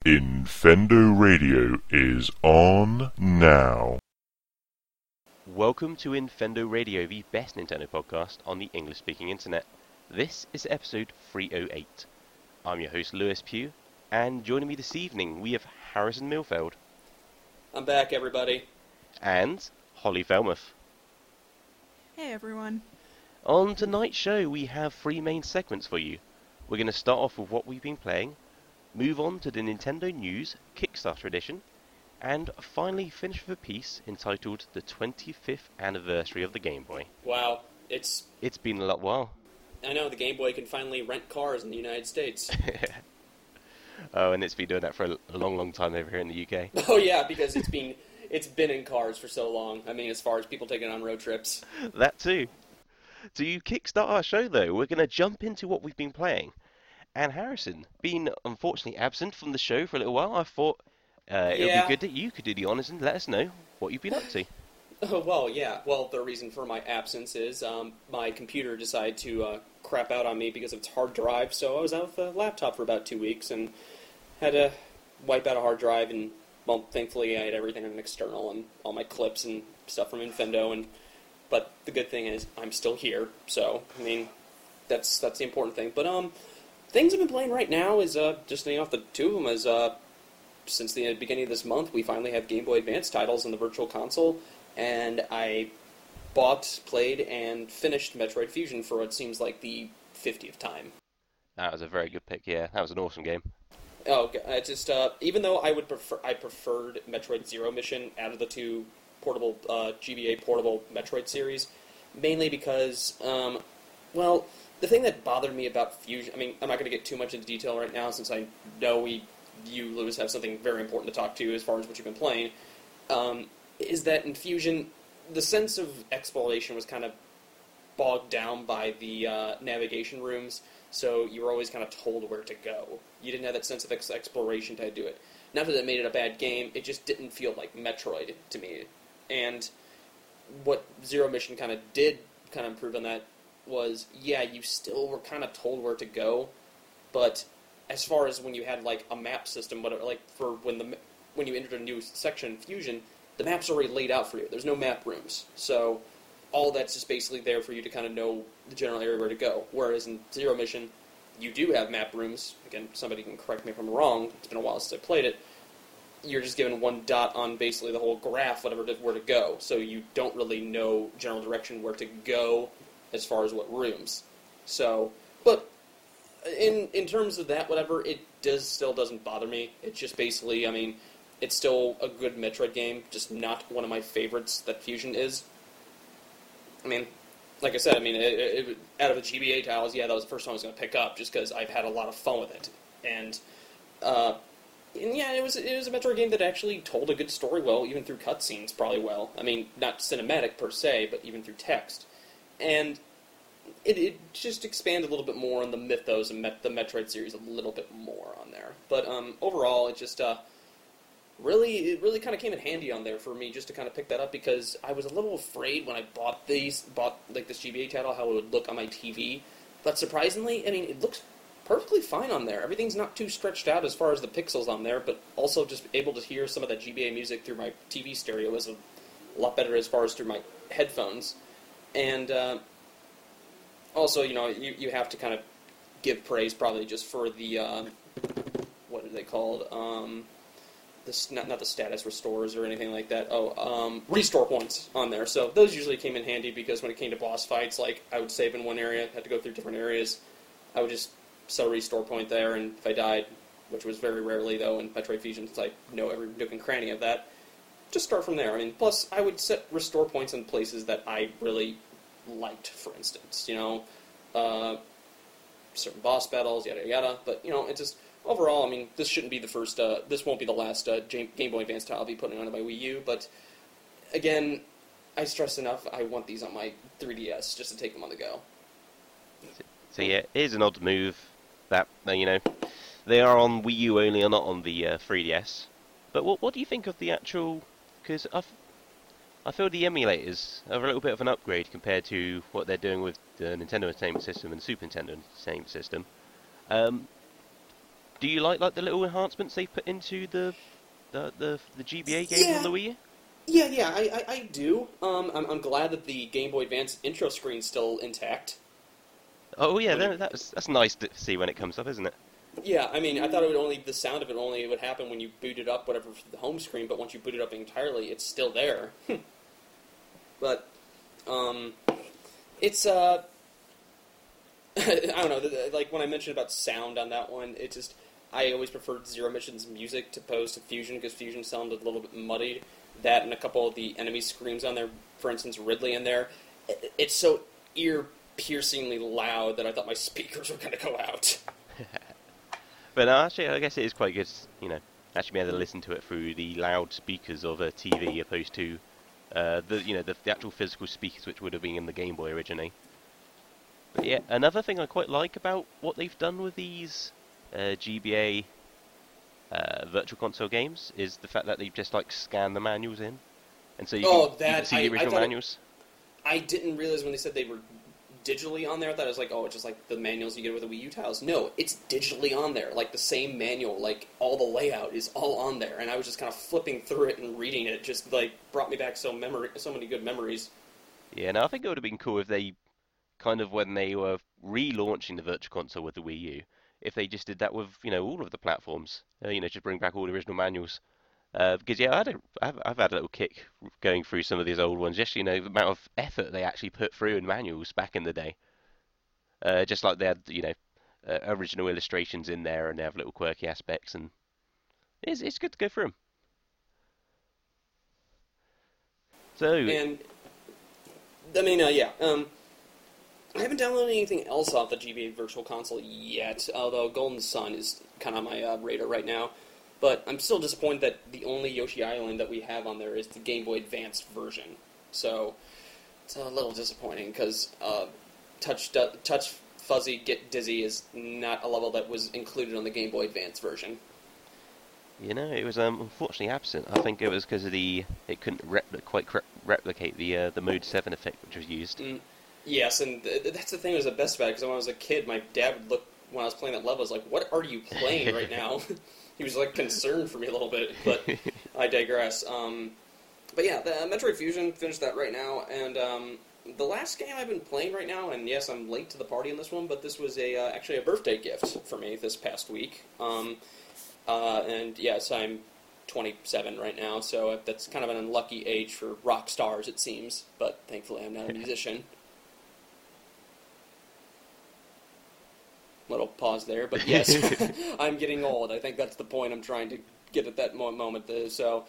Infendo Radio is on now. Welcome to Infendo Radio, the best Nintendo podcast on the English-speaking internet. This is episode 308. I'm your host, Lewis Pugh, and joining me this evening, we have Harrison Milfeld. I'm back, everybody. And Holly Felmuth. Hey, everyone. On tonight's show, we have three main segments for you. We're going to start off with what we've been playing, move on to the Nintendo News Kickstarter edition, and finally finish with a piece entitled The 25th Anniversary of the Game Boy. Wow, It's been a while. I know, the Game Boy can finally rent cars in the United States. Oh, and it's been doing that for a long time over here in the UK. Oh yeah, because it's been in cars for so long. I mean, as far as people taking it on road trips. That too. To kickstart our show, though, we're going to jump into what we've been playing. And Harrison, being unfortunately absent from the show for a little while, I thought it would be good that you could do the honours and let us know what you've been up to. Oh, well, yeah. Well, the reason for my absence is my computer decided to crap out on me because of its hard drive, so I was out of the laptop for about 2 weeks and had to wipe out a hard drive, and, well, thankfully I had everything on external and all my clips and stuff from Infendo, but the good thing is I'm still here, so, I mean, that's the important thing. But, things I've been playing right now is, just naming off the two of them, is, since the beginning of this month, we finally have Game Boy Advance titles in the Virtual Console, and I bought, played, and finished Metroid Fusion for what seems like the 50th time. That was a very good pick, yeah. That was an awesome game. Oh, it's just, even though I preferred Metroid Zero Mission out of the two portable, GBA portable Metroid series, mainly because, well, the thing that bothered me about Fusion, I mean, I'm not going to get too much into detail right now since I know you, Lewis, have something very important to talk to as far as what you've been playing, is that in Fusion, the sense of exploration was kind of bogged down by the navigation rooms, so you were always kind of told where to go. You didn't have that sense of exploration to do it. Not that it made it a bad game, it just didn't feel like Metroid to me. And what Zero Mission kind of did kind of improve on that was, yeah, you still were kind of told where to go, but as far as when you had like a map system, whatever, like for when you entered a new section in Fusion, the map's already laid out for you. There's no map rooms, so all that's just basically there for you to kind of know the general area where to go. Whereas in Zero Mission, you do have map rooms. Again, somebody can correct me if I'm wrong. It's been a while since I played it. You're just given one dot on basically the whole graph, whatever, where to go. So you don't really know general direction where to go as far as what rooms. So, but in terms of that, whatever, it still doesn't bother me. It's just basically, I mean, it's still a good Metroid game, just not one of my favorites that Fusion is. I mean, like I said, I mean, out of the GBA titles, yeah, that was the first one I was going to pick up, just because I've had a lot of fun with it. And yeah, it was a Metroid game that actually told a good story well, even through cutscenes, probably well. I mean, not cinematic per se, but even through text. And it just expanded a little bit more on the mythos and the Metroid series a little bit more on there. But overall, it just it really kind of came in handy on there for me just to kind of pick that up, because I was a little afraid when I bought like this GBA title how it would look on my TV. But surprisingly, I mean, it looks perfectly fine on there. Everything's not too stretched out as far as the pixels on there, but also just able to hear some of that GBA music through my TV stereo was a lot better as far as through my headphones. And also, you know, you have to kind of give praise probably just for the, what are they called? Not the status restores or anything like that. Restore points on there. So those usually came in handy because when it came to boss fights, like I would save in one area, had to go through different areas, I would just set a restore point there, and if I died, which was very rarely though in Metroid Fusion, since I know every nook and cranny of that, just start from there. I mean, plus I would set restore points in places that I really liked, for instance, you know, certain boss battles, yada yada. But you know, it just overall, I mean, this shouldn't be the first. This won't be the last Game Boy Advance title I'll be putting onto my Wii U. But again, I stress enough. I want these on my 3DS just to take them on the go. So yeah, it is an odd move that you know they are on Wii U only and not on the 3DS. But what do you think of the actual? Because I feel the emulators are a little bit of an upgrade compared to what they're doing with the Nintendo Entertainment System and Super Nintendo Entertainment System. do you like the little enhancements they've put into the GBA games on Yeah. the Wii U? Yeah, I do. I'm glad that the Game Boy Advance intro screen's still intact. Oh yeah, When you- that's nice to see when it comes up, isn't it? Yeah, I mean, I thought the sound of it only would happen when you booted up whatever for the home screen, but once you boot it up entirely, it's still there. But, it's, I don't know, like when I mentioned about sound on that one, it just, I always preferred Zero Mission's music to opposed to Fusion, because Fusion sounded a little bit muddied. That and a couple of the enemy screams on there, for instance, Ridley in there, it's so ear-piercingly loud that I thought my speakers were going to go out. But no, actually, I guess it is quite good, actually being able to listen to it through the loudspeakers of a TV opposed to the actual physical speakers which would have been in the Game Boy originally. But yeah, another thing I quite like about what they've done with these GBA Virtual Console games is the fact that they've just scanned the manuals in, and so you can see the original manuals. I didn't realize when they said they were digitally on there. I thought it was it's just like the manuals you get with the Wii U titles. No, it's digitally on there. Like the same manual, all the layout is all on there. And I was just kind of flipping through it and reading it. Just brought me back so many good memories. Yeah, no, I think it would have been cool if they when they were relaunching the Virtual Console with the Wii U, if they just did that with all of the platforms. Just bring back all the original manuals. Because yeah, I've had a little kick going through some of these old ones. Just the amount of effort they actually put through in manuals back in the day. Just like they had original illustrations in there, and they have little quirky aspects, and it's good to go through them. So And I mean, yeah. I haven't downloaded anything else off the GBA Virtual Console yet. Although Golden Sun is kind of on my radar right now. But I'm still disappointed that the only Yoshi Island that we have on there is the Game Boy Advance version. So it's a little disappointing because Touch Fuzzy Get Dizzy is not a level that was included on the Game Boy Advance version. it was unfortunately absent. I think it was because of it couldn't replicate the Mode 7 effect which was used. Yes, and that's the thing that was the best about it, because when I was a kid, my dad would look, when I was playing that level, was like, what are you playing right now? He was concerned for me a little bit, but I digress. But yeah, the Metroid Fusion, finished that right now, and the last game I've been playing right now, and yes, I'm late to the party on this one, but this was actually a birthday gift for me this past week. And yes, I'm 27 right now, so that's kind of an unlucky age for rock stars, it seems, but thankfully I'm not a musician. Little pause there, but yes, I'm getting old. I think that's the point I'm trying to get at that moment. So,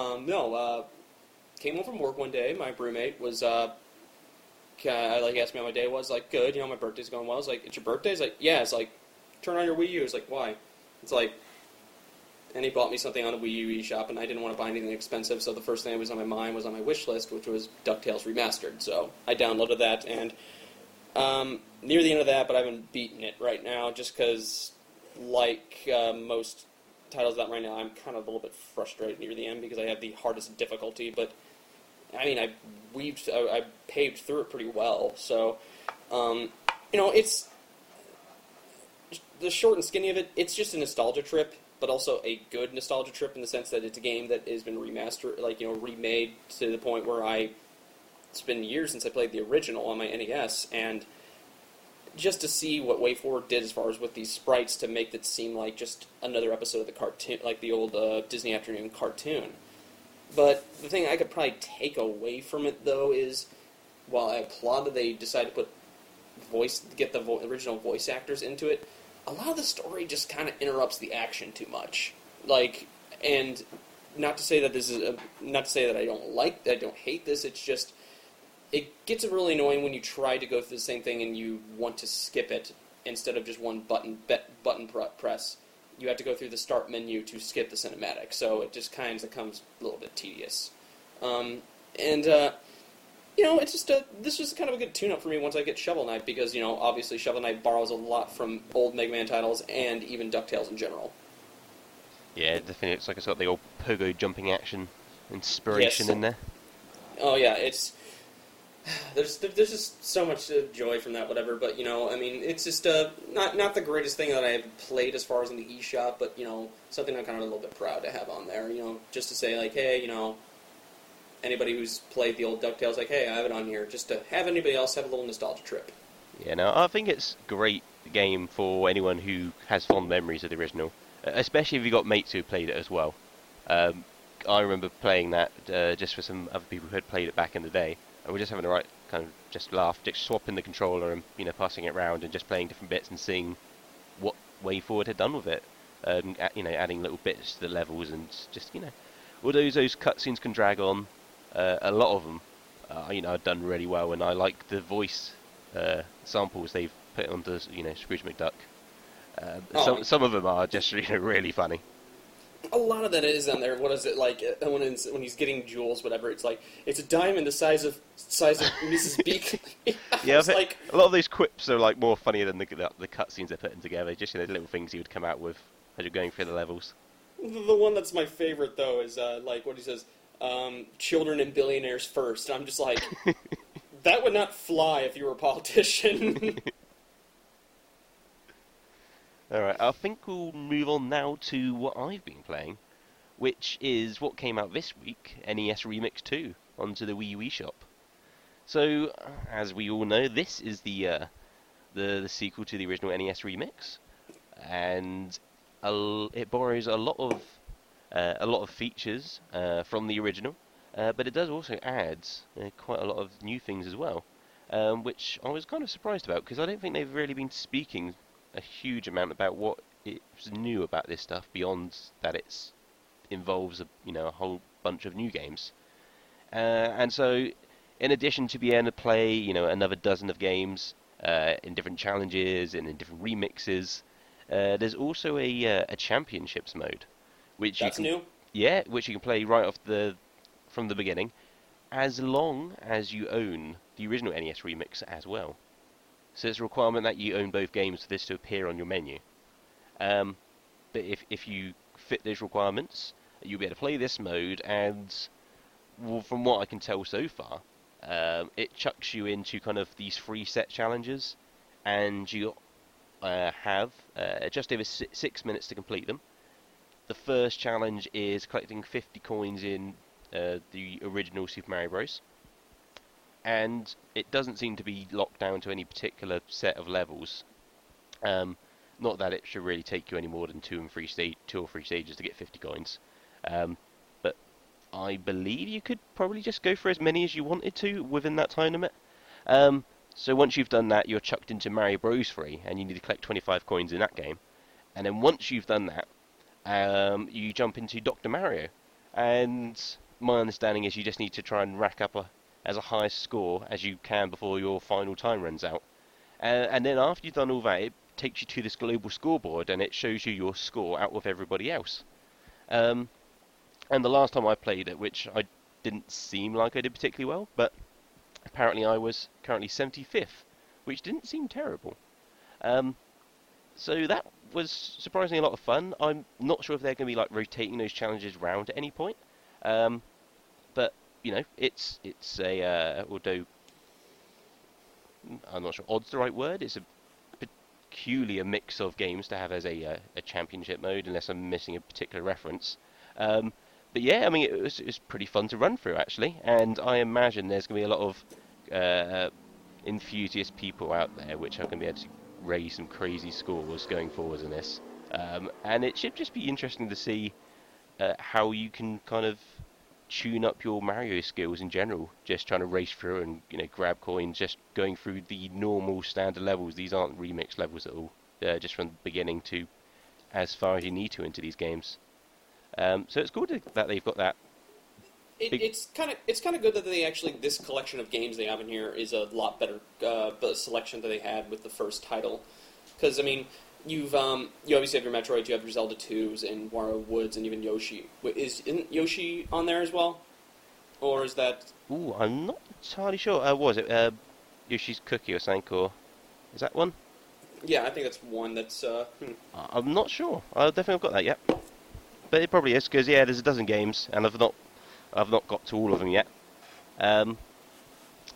came home from work one day. My roommate was, asked me how my day was. Good. My birthday's going well. I was like, it's your birthday? He's like, yeah. It's like, turn on your Wii U. I was like, why? It's like, and he bought me something on the Wii U eShop, and I didn't want to buy anything expensive. So the first thing that was on my mind was on my wish list, which was DuckTales Remastered. So I downloaded that, and near the end of that, but I haven't beaten it right now, just because, most titles out right now, I'm kind of a little bit frustrated near the end because I have the hardest difficulty. But I mean, I paved through it pretty well. So, it's the short and skinny of it. It's just a nostalgia trip, but also a good nostalgia trip in the sense that it's a game that has been remastered, remade to the point where it's been years since I played the original on my NES, and just to see what WayForward did as far as with these sprites to make it seem like just another episode of the cartoon, like the old Disney Afternoon cartoon. But the thing I could probably take away from it, though, is while I applaud that they decided to get the original voice actors into it, a lot of the story just kind of interrupts the action too much. And not to say that not to say that I don't hate this. It's just, it gets really annoying when you try to go through the same thing and you want to skip it instead of just one button press. You have to go through the start menu to skip the cinematic, so it just kind of becomes a little bit tedious. It's just this was kind of a good tune-up for me once I get Shovel Knight, because, obviously Shovel Knight borrows a lot from old Mega Man titles and even DuckTales in general. Yeah, definitely. It's it's got the old pogo jumping action inspiration in there. Oh yeah, it's there's just so much joy from that, whatever. But I mean, it's just not the greatest thing that I've played as far as in the eShop, but something I'm kind of a little bit proud to have on there. Just to say like, hey, anybody who's played the old DuckTales, like, hey, I have it on here, just to have anybody else have a little nostalgia trip. Yeah, no, I think it's a great game for anyone who has fond memories of the original, especially if you've got mates who played it as well. I remember playing that just for some other people who had played it back in the day, and we're just having a right kind of just laugh, just swapping the controller and passing it around and just playing different bits and seeing what WayForward had done with it, adding little bits to the levels and just although those cutscenes can drag on, a lot of them are done really well, and I like the voice samples they've put onto Scrooge McDuck. Some of them are just really funny. A lot of that is on there. What is it like when he's getting jewels, whatever? It's like it's a diamond the size of Mrs. Beak. Yeah, like a lot of those quips are like more funny than the cutscenes they're putting together. Just the little things he would come out with as you're going through the levels. The one that's my favorite though is like what he says, "Children and billionaires first." I'm just like, that would not fly if you were a politician. Alright, I think we'll move on now to what I've been playing, which is what came out this week, NES Remix 2, onto the Wii U eShop. So, as we all know, this is the sequel to the original NES Remix, and it borrows a lot of features from the original, but it does also add quite a lot of new things as well, which I was kind of surprised about, because I don't think they've really been speaking a huge amount about what is new about this stuff beyond that it involves a whole bunch of new games. And so, in addition to being able to play another dozen of games in different challenges and in different remixes, there's also a championships mode, which that's new. Yeah, which you can play right off from the beginning, as long as you own the original NES Remix as well. So it's a requirement that you own both games for this to appear on your menu. But if you fit those requirements, you'll be able to play this mode, and from what I can tell so far, it chucks you into kind of these 3 set challenges, and you have just over 6 minutes to complete them. The first challenge is collecting 50 coins in the original Super Mario Bros. And it doesn't seem to be locked down to any particular set of levels. Not that it should really take you any more than 2 or 3 stages to get 50 coins. But I believe you could probably just go for as many as you wanted to within that time limit. So once you've done that, you're chucked into Mario Bros 3, and you need to collect 25 coins in that game. And then once you've done that, you jump into Dr. Mario. And my understanding is you just need to try and rack up as a high score as you can before your final time runs out. And then after you've done all that, it takes you to this global scoreboard, and it shows you your score out of everybody else. And the last time I played it, which I didn't seem like I did particularly well, but apparently I was currently 75th, which didn't seem terrible. So that was surprisingly a lot of fun. I'm not sure if they're going to be like rotating those challenges round at any point. But it's a although I'm not sure odd's the right word. It's a peculiar mix of games to have as a championship mode, unless I'm missing a particular reference. But yeah, I mean it was pretty fun to run through actually, and I imagine there's going to be a lot of enthusiast people out there which are going to be able to raise some crazy scores going forward in this. And it should just be interesting to see how you can kind of tune up your Mario skills in general, just trying to race through and grab coins, just going through the normal standard levels. These aren't remix levels at all, just from the beginning to as far as you need to into these games. So it's cool that they've got that. It's kind of good that they actually, this collection of games they have in here is a lot better selection than they had with the first title, because I mean you obviously have your Metroid, you have your Zelda 2s, and Wario Woods, and even Yoshi. Isn't Yoshi on there as well? Or is that... Ooh, I'm not entirely sure. What was it? Yoshi's Cookie or something, or... Is that one? Yeah, I think that's one that's... I'm not sure. I definitely have got that yet. But it probably is, because, yeah, there's a dozen games, and I've not got to all of them yet.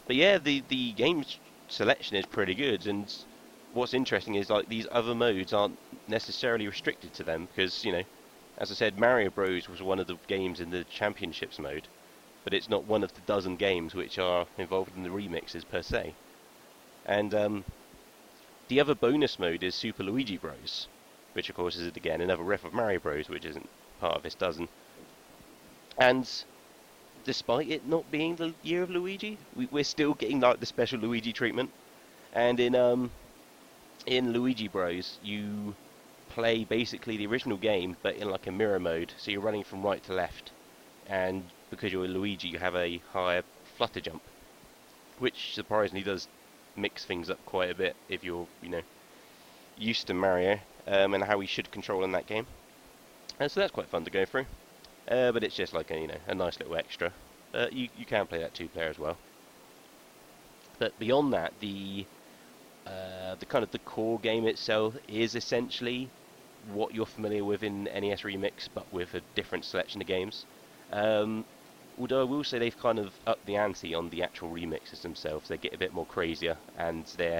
But yeah, the game selection is pretty good, and what's interesting is like these other modes aren't necessarily restricted to them because as I said, Mario Bros was one of the games in the Championships mode, but it's not one of the dozen games which are involved in the remixes per se. And the other bonus mode is Super Luigi Bros, which of course is again another riff of Mario Bros, which isn't part of this dozen. And despite it not being the year of Luigi, we're still getting like the special Luigi treatment. And in Luigi Bros, you play basically the original game, but in like a mirror mode. So you're running from right to left, and because you're Luigi, you have a higher flutter jump, which surprisingly does mix things up quite a bit if you're used to Mario and how he should control in that game. And so that's quite fun to go through. But it's just like a nice little extra. You can play that 2-player as well. But beyond that, the kind of the core game itself is essentially what you're familiar with in NES Remix, but with a different selection of games. Although I will say they've kind of upped the ante on the actual remixes themselves. They get a bit more crazier, and they're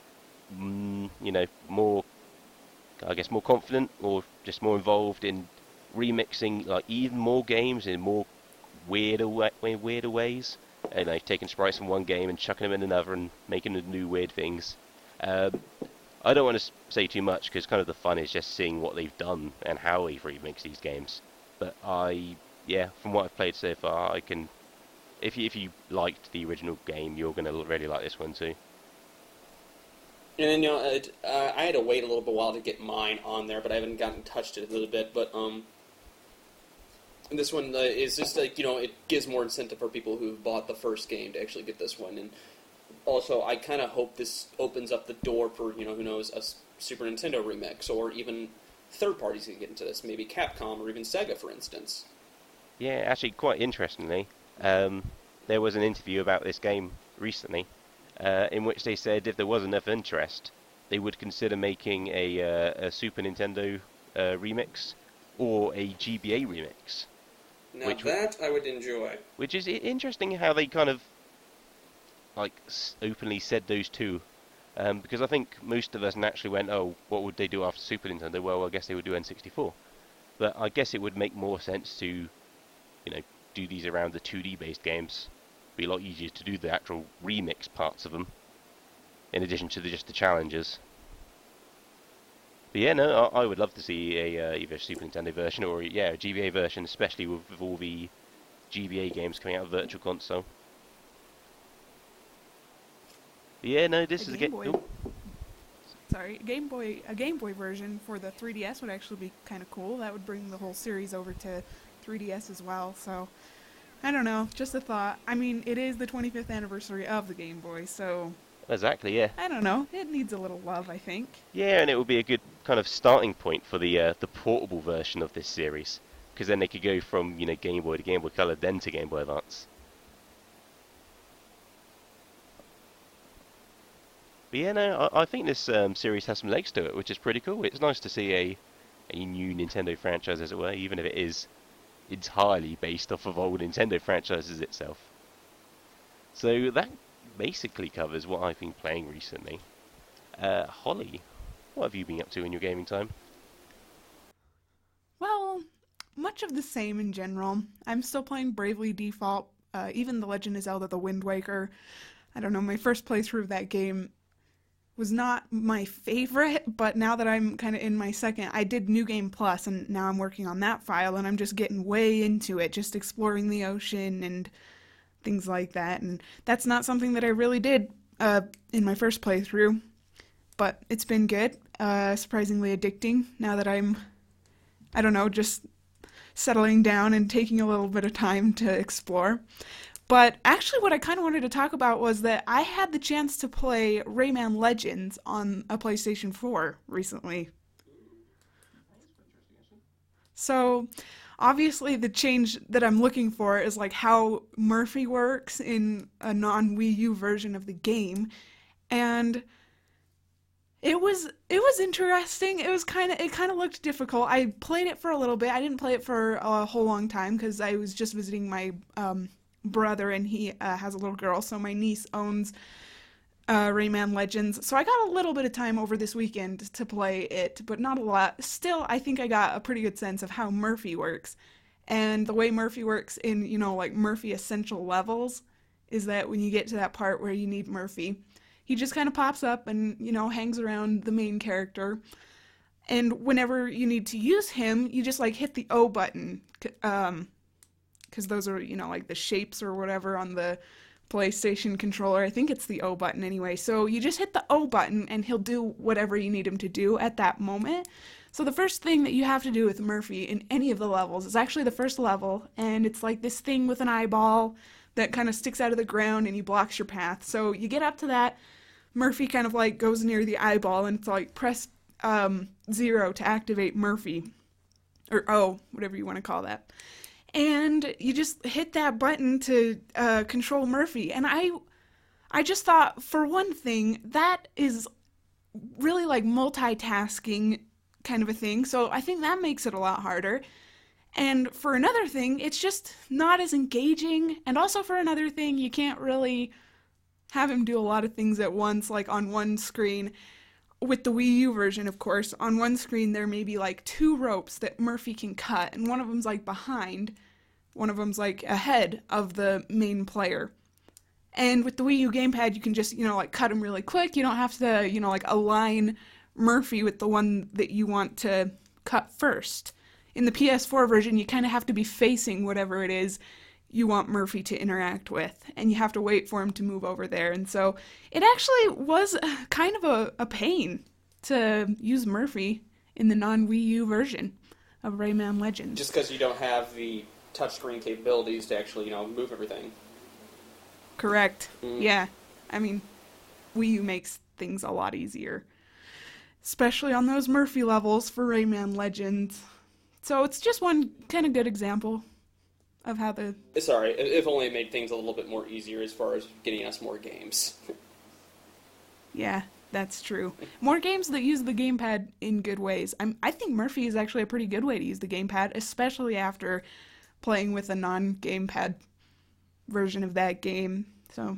more, I guess, more confident or just more involved in remixing like even more games in more weirder ways. Taking sprites from one game and chucking them in another and making them new weird things. I don't want to say too much because kind of the fun is just seeing what they've done and how they've remixed these games. But from what I've played so far, I can. If you liked the original game, you're going to really like this one too. And then I had to wait a little bit while to get mine on there, but I haven't gotten touched it a little bit. But this one is just like it gives more incentive for people who've bought the first game to actually get this one. And also, I kind of hope this opens up the door for who knows, a Super Nintendo remix, or even third parties can get into this. Maybe Capcom or even Sega, for instance. Yeah, actually, quite interestingly, there was an interview about this game recently, in which they said if there was enough interest, they would consider making a Super Nintendo remix or a GBA remix. Now that I would enjoy. Which is interesting how they kind of openly said those two, because I think most of us naturally went, oh, what would they do after Super Nintendo? Well, I guess they would do N64. But I guess it would make more sense to, do these around the 2D based games. Be a lot easier to do the actual remix parts of them, in addition to just the challenges. But yeah, no, I would love to see either Super Nintendo version or a GBA version, especially with all the GBA games coming out of Virtual Console. But yeah, no, this is a Game Boy. Sorry, a Game Boy version for the 3DS would actually be kind of cool. That would bring the whole series over to 3DS as well. So I don't know, just a thought. I mean, it is the 25th anniversary of the Game Boy, so exactly, yeah. I don't know. It needs a little love, I think. Yeah, and it would be a good kind of starting point for the portable version of this series, because then they could go from Game Boy to Game Boy Color, then to Game Boy Advance. But yeah, no, I think this series has some legs to it, which is pretty cool. It's nice to see a new Nintendo franchise, as it were, even if it is entirely based off of old Nintendo franchises itself. So that basically covers what I've been playing recently. Holly, what have you been up to in your gaming time? Well, much of the same in general. I'm still playing Bravely Default, even The Legend of Zelda: The Wind Waker. I don't know, my first playthrough of that game was not my favorite, but now that I'm kind of in my second, I did New Game Plus, and now I'm working on that file, and I'm just getting way into it, just exploring the ocean and things like that, and that's not something that I really did in my first playthrough, but it's been good, surprisingly addicting, now that I'm, I don't know, just settling down and taking a little bit of time to explore. But actually what I kind of wanted to talk about was that I had the chance to play Rayman Legends on a PlayStation 4 recently. So obviously the change that I'm looking for is like how Murphy works in a non-Wii U version of the game. And it was interesting. It kind of looked difficult. I played it for a little bit. I didn't play it for a whole long time because I was just visiting my brother, and he has a little girl, so my niece owns Rayman Legends. So I got a little bit of time over this weekend to play it, but not a lot. Still, I think I got a pretty good sense of how Murphy works. And the way Murphy works in, like Murphy Essential Levels is that when you get to that part where you need Murphy, he just kind of pops up and, hangs around the main character. And whenever you need to use him, you just like hit the O button. Because those are, like the shapes or whatever on the PlayStation controller. I think it's the O button anyway. So you just hit the O button and he'll do whatever you need him to do at that moment. So the first thing that you have to do with Murphy in any of the levels is actually the first level, and it's like this thing with an eyeball that kind of sticks out of the ground and he blocks your path. So you get up to that, Murphy kind of like goes near the eyeball, and it's like press 0 to activate Murphy, or O, whatever you want to call that. And you just hit that button to control Murphy. And I just thought, for one thing, that is really like multitasking kind of a thing. So I think that makes it a lot harder. And for another thing, it's just not as engaging. And also for another thing, you can't really have him do a lot of things at once, like on one screen. With the Wii U version, of course, on one screen there may be like 2 ropes that Murphy can cut, and one of them's like behind, one of them's like ahead of the main player. And with the Wii U gamepad, you can just, like cut them really quick. You don't have to, like align Murphy with the one that you want to cut first. In the PS4 version, you kind of have to be facing whatever it is you want Murphy to interact with, and you have to wait for him to move over there. And so it actually was kind of a pain to use Murphy in the non-Wii U version of Rayman Legends. Just because you don't have the touchscreen capabilities to actually, move everything. Correct. Yeah. I mean, Wii U makes things a lot easier, especially on those Murphy levels for Rayman Legends. So it's just one kind of good example of how the... Sorry, if only it made things a little bit more easier as far as getting us more games. Yeah, that's true. More games that use the gamepad in good ways. I think Murphy is actually a pretty good way to use the gamepad, especially after playing with a non-gamepad version of that game. So,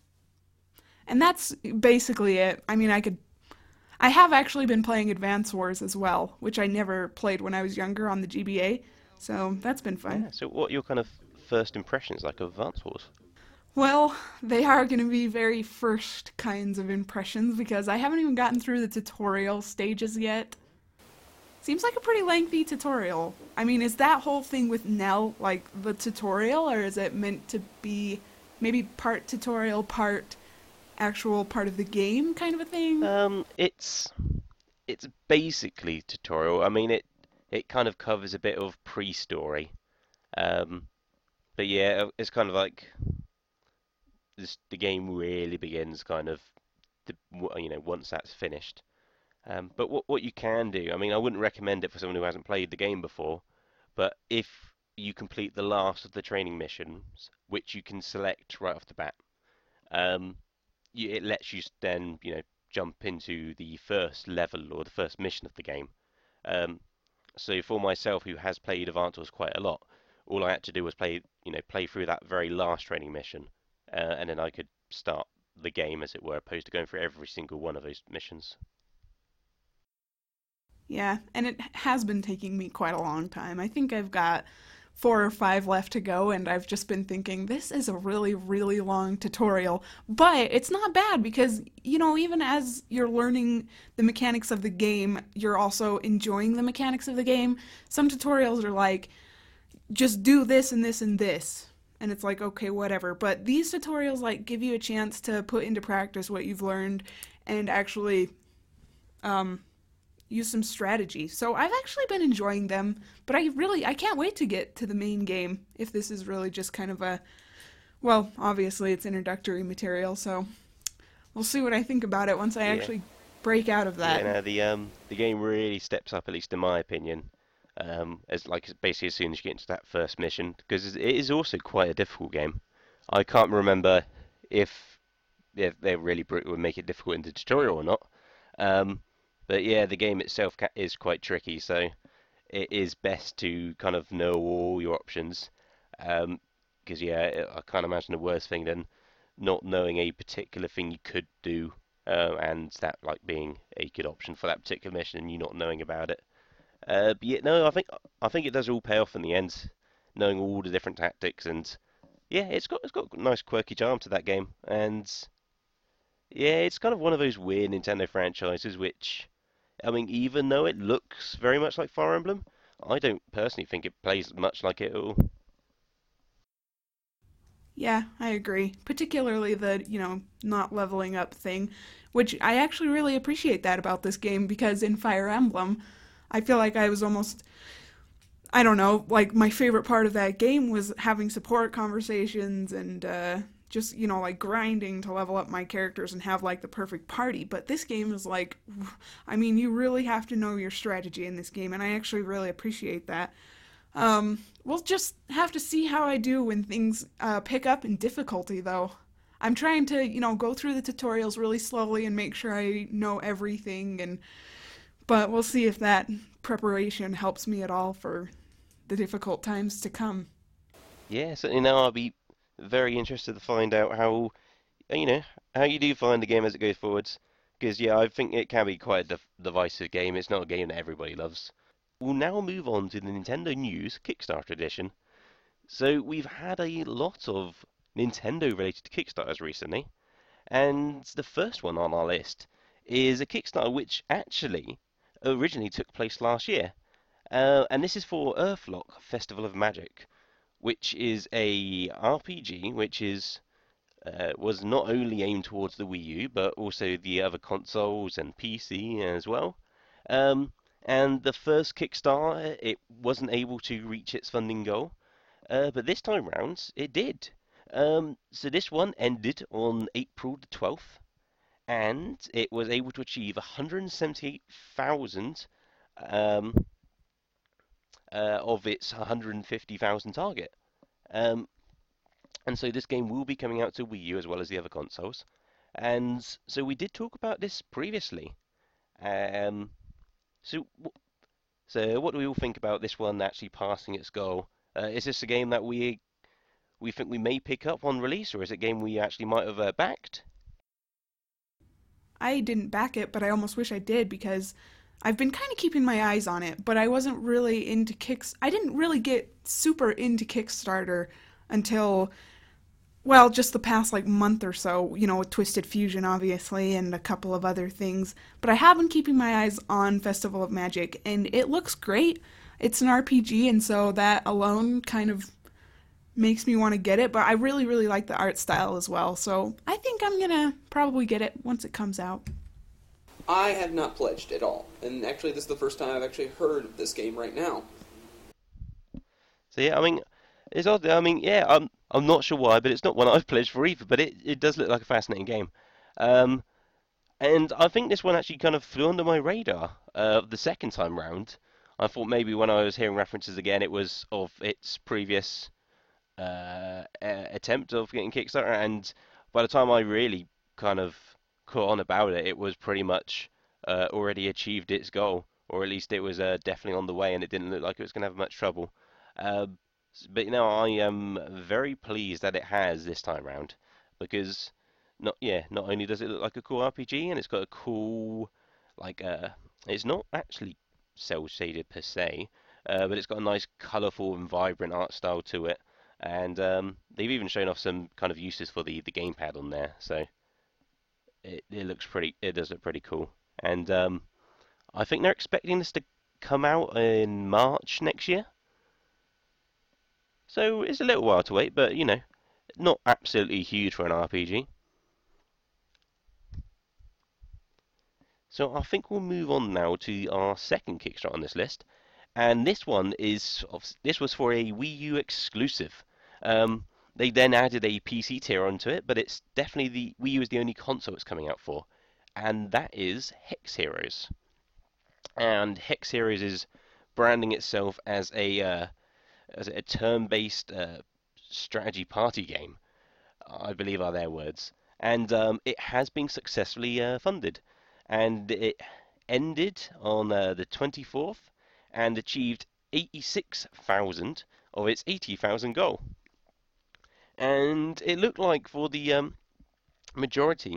and that's basically it. I mean, I have actually been playing Advance Wars as well, which I never played when I was younger on the GBA. So that's been fun. Yeah, so what are your kind of first impressions like of Advance Wars? Well, they are going to be very first kinds of impressions because I haven't even gotten through the tutorial stages yet. Seems like a pretty lengthy tutorial. I mean, is that whole thing with Nell like the tutorial, or is it meant to be maybe part tutorial, part actual part of the game kind of a thing? It's basically tutorial. I mean, it kind of covers a bit of pre-story. But yeah, it's kind of like the game really begins kind of once that's finished. But what you can do, I mean, I wouldn't recommend it for someone who hasn't played the game before, but if you complete the last of the training missions, which you can select right off the bat, it lets you then jump into the first level or the first mission of the game. So for myself, who has played Advance Wars quite a lot, all I had to do was play through that very last training mission, and then I could start the game, as it were, opposed to going through every single one of those missions. Yeah, and it has been taking me quite a long time. I think I've got 4 or 5 left to go, and I've just been thinking, this is a really, really long tutorial. But it's not bad because, even as you're learning the mechanics of the game, you're also enjoying the mechanics of the game. Some tutorials are like, just do this and this and this. And it's like, okay, whatever. But these tutorials like give you a chance to put into practice what you've learned and actually use some strategy. So I've actually been enjoying them, but I can't wait to get to the main game if this is really just kind of well, obviously it's introductory material, so we'll see what I think about it once I actually break out of that. Yeah, the game really steps up, at least in my opinion, basically as soon as you get into that first mission, because it is also quite a difficult game. I can't remember if they really would make it difficult in the tutorial or not. But yeah, the game itself is quite tricky, so it is best to kind of know all your options. Because yeah, I can't imagine a worse thing than not knowing a particular thing you could do, and that like being a good option for that particular mission, and you not knowing about it. But yeah, no, I think it does all pay off in the end, knowing all the different tactics, and yeah, it's got a nice quirky charm to that game, and yeah, it's kind of one of those weird Nintendo franchises which, I mean, even though it looks very much like Fire Emblem, I don't personally think it plays much like it at all. Yeah, I agree. Particularly the, not leveling up thing, which I actually really appreciate that about this game because in Fire Emblem, I feel like I was almost, I don't know, like my favorite part of that game was having support conversations and just, like grinding to level up my characters and have like the perfect party. But this game is like, I mean, you really have to know your strategy in this game, and I actually really appreciate that. We'll just have to see how I do when things pick up in difficulty, though. I'm trying to, go through the tutorials really slowly and make sure I know everything, but we'll see if that preparation helps me at all for the difficult times to come. Yeah, certainly now I'll be very interested to find out how, you know, how you do find the game as it goes forwards. Because yeah, I think it can be quite a divisive game. It's not a game that everybody loves. We'll now move on to the Nintendo News Kickstarter edition. So we've had a lot of Nintendo-related Kickstarters recently, and the first one on our list is a Kickstarter which actually originally took place last year. And this is for Earthlock Festival of Magic, which is a RPG which is was not only aimed towards the Wii U but also the other consoles and PC as well. Um, and the first Kickstarter, it wasn't able to reach its funding goal, but this time round it did. So this one ended on April the 12th, and it was able to achieve 178,000 um, of its 150,000 target. Um, and so this game will be coming out to Wii U as well as the other consoles. And so we did talk about this previously. Um, so, so what do we all think about this one actually passing its goal? Is this a game that we think we may pick up on release, or is it a game we actually might have backed? I didn't back it, but I almost wish I did because I've been kind of keeping my eyes on it, but I wasn't really into Kicks. I didn't really get super into Kickstarter until, well, just the past like month or so, with Twisted Fusion obviously and a couple of other things. But I have been keeping my eyes on Festival of Magic and it looks great. It's an RPG and so that alone kind of makes me want to get it, but I really really like the art style as well. So, I think I'm going to probably get it once it comes out. I have not pledged at all, and actually this is the first time I've actually heard of this game right now. So yeah, I mean, it's odd. I mean, yeah, I'm not sure why, but it's not one I've pledged for either. But it does look like a fascinating game. Um, and I think this one actually kind of flew under my radar the second time round. I thought maybe when I was hearing references again, it was of its previous attempt of getting Kickstarter, and by the time I really kind of caught on about it, it was pretty much already achieved its goal, or at least it was definitely on the way, and it didn't look like it was going to have much trouble. Uh, but I am very pleased that it has this time round, because not only does it look like a cool RPG, and it's got a cool like it's not actually cel shaded per se, but it's got a nice, colourful and vibrant art style to it. And they've even shown off some kind of uses for the gamepad on there, so it looks pretty. It does look pretty cool. And I think they're expecting this to come out in March next year. So it's a little while to wait, but not absolutely huge for an RPG. So I think we'll move on now to our second Kickstarter on this list, and this was for a Wii U exclusive. Um, they then added a PC tier onto it, but it's definitely the Wii U is the only console it's coming out for, and that is Hex Heroes. And Hex Heroes is branding itself as a turn-based strategy party game, I believe are their words. And it has been successfully funded. And it ended on the 24th and achieved 86,000 of its 80,000 goal. and it looked like for the majority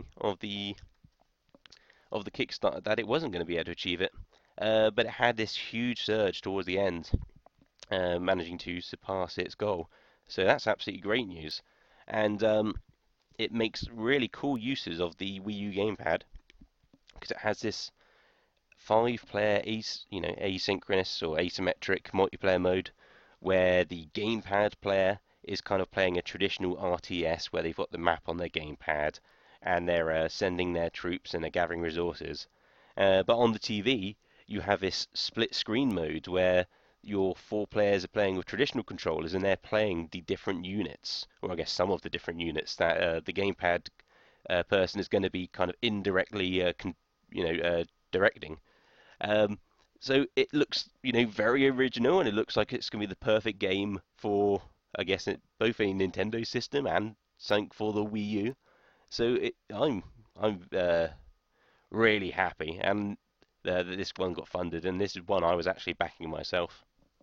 of the Kickstarter that it wasn't going to be able to achieve it, but it had this huge surge towards the end, managing to surpass its goal. So that's absolutely great news, and it makes really cool uses of the Wii U gamepad because it has this five-player asynchronous or asymmetric multiplayer mode where the gamepad player is kind of playing a traditional RTS where they've got the map on their gamepad and they're sending their troops and they're gathering resources. But on the TV, you have this split screen mode where your four players are playing with traditional controllers and they're playing the different units, or I guess some of the different units that the gamepad person is going to be kind of indirectly, directing. Um, so it looks, very original, and it looks like it's going to be the perfect game for, I guess, both a Nintendo system and something for the Wii U. So I'm really happy, and that this one got funded, and this is one I was actually backing myself.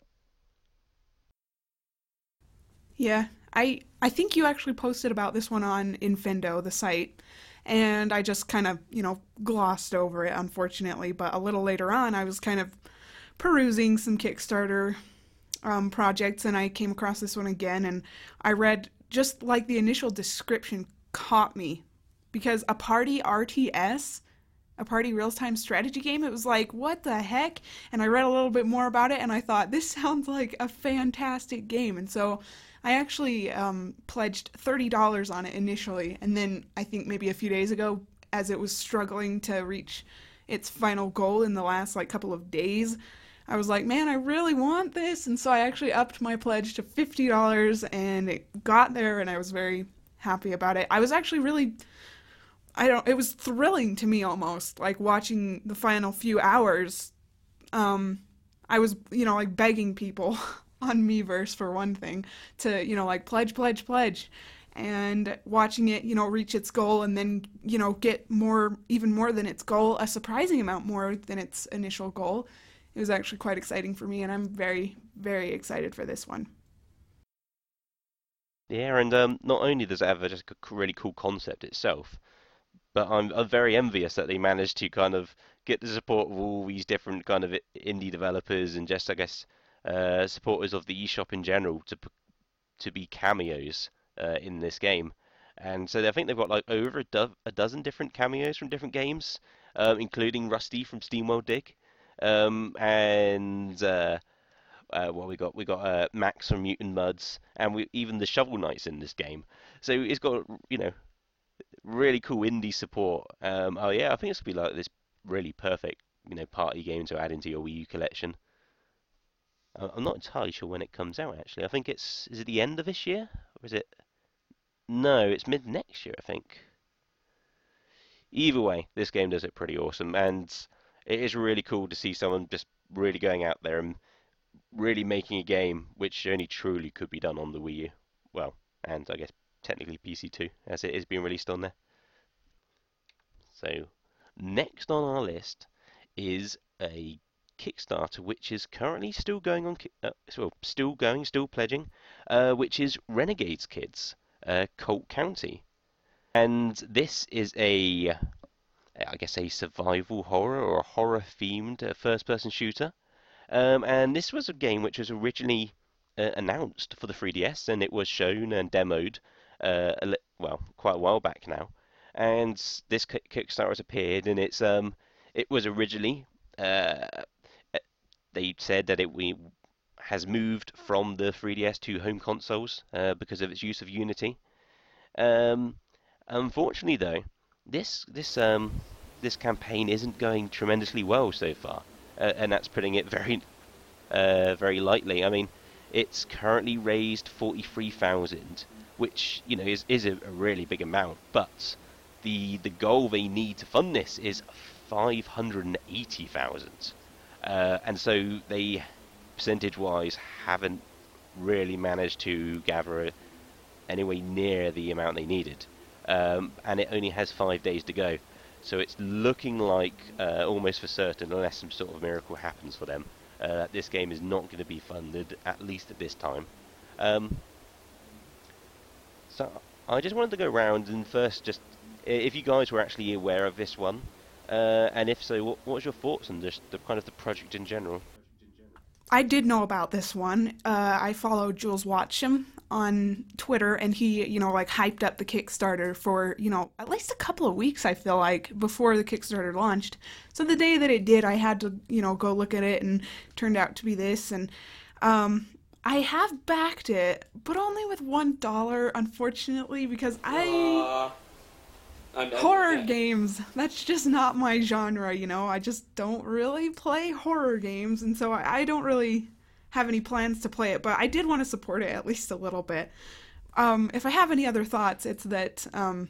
Yeah, I think you actually posted about this one on Infendo, the site, and I just kind of, glossed over it, unfortunately. But a little later on, I was kind of perusing some Kickstarter projects, and I came across this one again, and I read just like the initial description caught me because a party RTS, a party real-time strategy game, it was like, what the heck? And I read a little bit more about it, and I thought, this sounds like a fantastic game. And so I actually pledged $30 on it initially, and then I think maybe a few days ago, as it was struggling to reach its final goal in the last couple of days, I was like, man, I really want this, and so I actually upped my pledge to $50, and it got there, and I was very happy about it. I was actually really, it was thrilling to me almost, like watching the final few hours. I was, begging people on Miiverse for one thing to, pledge, pledge, pledge. And watching it, reach its goal and then, get more, even more than its goal, a surprising amount more than its initial goal. It was actually quite exciting for me, and I'm very, very excited for this one. Yeah, and not only does it have just a really cool concept itself, but I'm very envious that they managed to kind of get the support of all these different kind of indie developers and just, I guess, supporters of the eShop in general to be cameos in this game. And so I think they've got like over a dozen different cameos from different games, including Rusty from SteamWorld Dig, and what we got Max from Mutant Muds, and even the Shovel Knights in this game. So it's got really cool indie support. Oh yeah, I think it's gonna be like this really perfect party game to add into your Wii U collection. I'm not entirely sure when it comes out actually. I think is it the end of this year or is it? No, it's mid next year I think. Either way, this game does it pretty awesome, and it is really cool to see someone just really going out there and really making a game which only truly could be done on the Wii U. Well, and I guess technically PC too, as it is being released on there. So, next on our list is a Kickstarter which is currently still going on, still pledging, which is Renegades Kids, Colt County. And this is I guess, a survival horror or a horror themed first person shooter. And this was a game which was originally announced for the 3DS, and it was shown and demoed, quite a while back now. And this Kickstarter has appeared, and it was originally uh, they said that has moved from the 3DS to home consoles because of its use of Unity. Um, Unfortunately, though, this campaign isn't going tremendously well so far, and that's putting it very lightly. I mean, it's currently raised 43,000, which is a really big amount. But the goal they need to fund this is 580,000, and so they percentage-wise haven't really managed to gather anywhere near the amount they needed. And it only has 5 days to go. So it's looking like, almost for certain, unless some sort of miracle happens for them, that this game is not going to be funded, at least at this time. Um, So I just wanted to go around and first just if you guys were actually aware of this one, and if so, what was your thoughts on just the kind of the project in general? I did know about this one. I follow Jules Watsham on Twitter, and he, like hyped up the Kickstarter for, at least a couple of weeks, I feel like, before the Kickstarter launched. So the day that it did, I had to, go look at it, and it turned out to be this. And I have backed it, but only with $1, unfortunately, because horror Yeah. games, that's just not my genre, I just don't really play horror games, and so I don't really have any plans to play it, but I did want to support it at least a little bit. If I have any other thoughts, it's that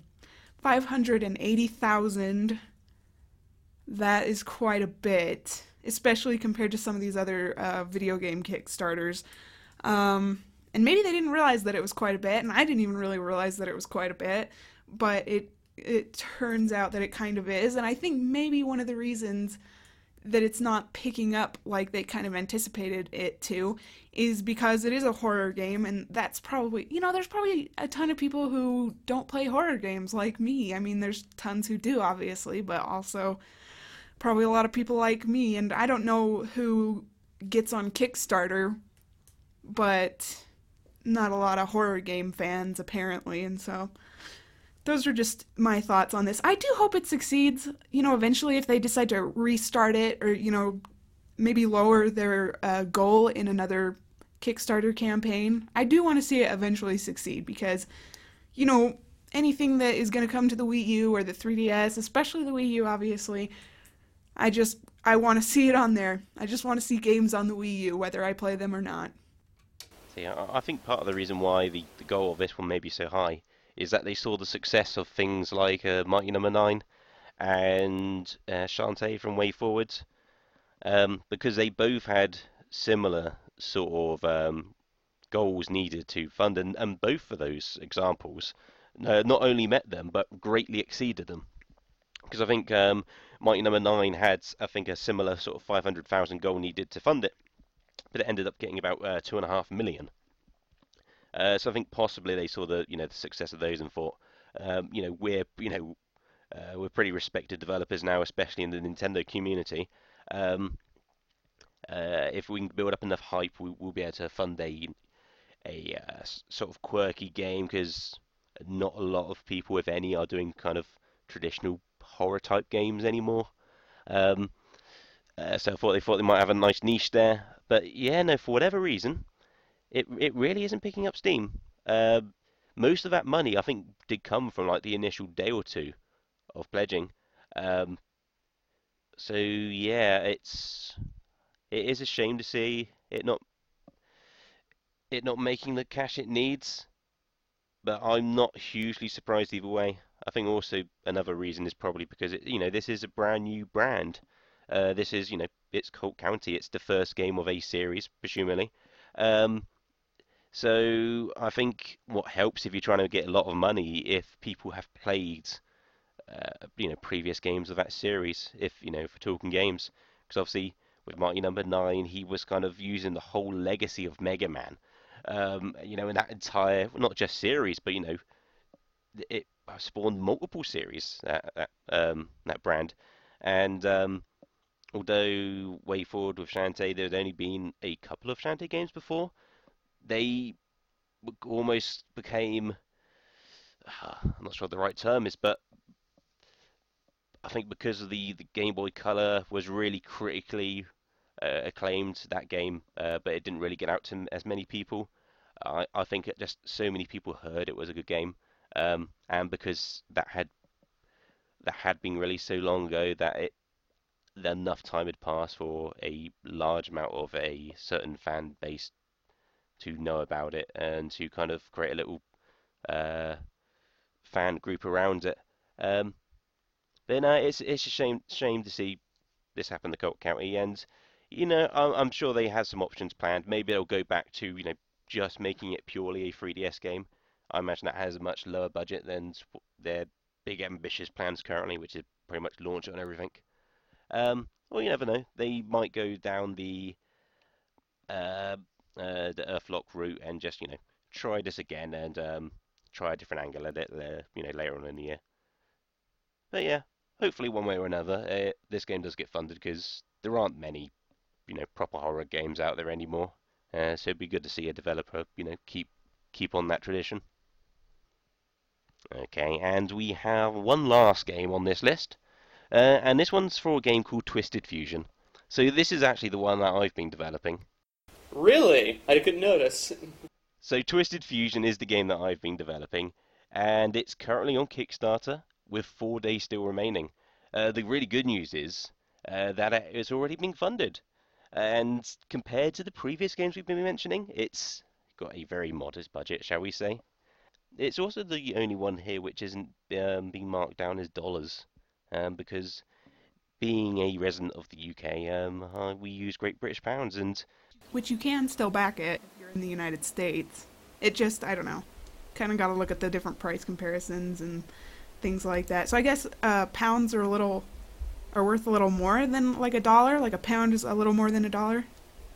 580,000, that is quite a bit, especially compared to some of these other video game Kickstarters. And maybe they didn't realize that it was quite a bit, and I didn't even really realize that it was quite a bit, but it turns out that it kind of is, and I think maybe one of the reasons that it's not picking up like they kind of anticipated it to is because it is a horror game, and that's probably, there's probably a ton of people who don't play horror games like me. I mean, there's tons who do, obviously, but also probably a lot of people like me, and I don't know who gets on Kickstarter, but not a lot of horror game fans, apparently, and so those are just my thoughts on this. I do hope it succeeds, eventually if they decide to restart it or, maybe lower their goal in another Kickstarter campaign. I do want to see it eventually succeed because, you know, anything that is going to come to the Wii U or the 3DS, especially the Wii U, obviously, I want to see it on there. I just want to see games on the Wii U, whether I play them or not. So yeah, I think part of the reason why the goal of this one may be so high is that they saw the success of things like Mighty Number 9 and Shantae from Way Forwards, because they both had similar sort of goals needed to fund, and both of those examples not only met them but greatly exceeded them. Because I think Mighty Number 9 had, I think, a similar sort of 500,000 goal needed to fund it, but it ended up getting about 2.5 million. So I think possibly they saw the success of those and thought, we're pretty respected developers now, especially in the Nintendo community. Um, if we can build up enough hype, we'll be able to fund a sort of quirky game because not a lot of people, if any, are doing kind of traditional horror type games anymore. Um, so I thought they might have a nice niche there. But yeah, no, for whatever reason, it really isn't picking up steam. Most of that money, I think, did come from like the initial day or two of pledging. Um, so yeah, it is a shame to see it not making the cash it needs. But I'm not hugely surprised either way. I think also another reason is probably because this is a brand new brand. This is it's Colt County. It's the first game of a series, presumably. Um, So I think what helps if you're trying to get a lot of money if people have played previous games of that series. If we're talking games, because obviously with Mighty Number 9 he was kind of using the whole legacy of Mega Man. In that entire not just series, but it spawned multiple series that brand. And although Way Forward with Shantae, there had only been a couple of Shantae games before, they almost became I'm not sure what the right term is, but I think because of the Game Boy Color was really critically acclaimed that game, but it didn't really get out to as many people. I think it just so many people heard it was a good game, and because that had been released so long ago that enough time had passed for a large amount of a certain fan base to know about it and to kind of create a little uh, fan group around it. Um, but no, it's a shame to see this happen to Colt County, and I'm sure they have some options planned. Maybe they'll go back to just making it purely a 3DS game. I imagine that has a much lower budget than their big ambitious plans currently, which is pretty much launch it on everything. Well, you never know. They might go down uh, the Earthlock route and just try this again and try a different angle at it, later on in the year. But yeah, hopefully one way or another, this game does get funded because there aren't many, proper horror games out there anymore. So it'd be good to see a developer, keep on that tradition. Okay, and we have one last game on this list, and this one's for a game called Twisted Fusion. So this is actually the one that I've been developing. Really? I couldn't notice. So Twisted Fusion is the game that I've been developing, and it's currently on Kickstarter with 4 days still remaining. The really good news is that it's already being funded, and compared to the previous games we've been mentioning, it's got a very modest budget, shall we say. It's also the only one here which isn't being marked down as dollars, because being a resident of the UK, we use Great British Pounds, and Which you can still back it if you're in the United States. It just, I don't know, kind of got to look at the different price comparisons and things like that. So I guess pounds are worth a little more than like a dollar. Like a pound is a little more than a dollar.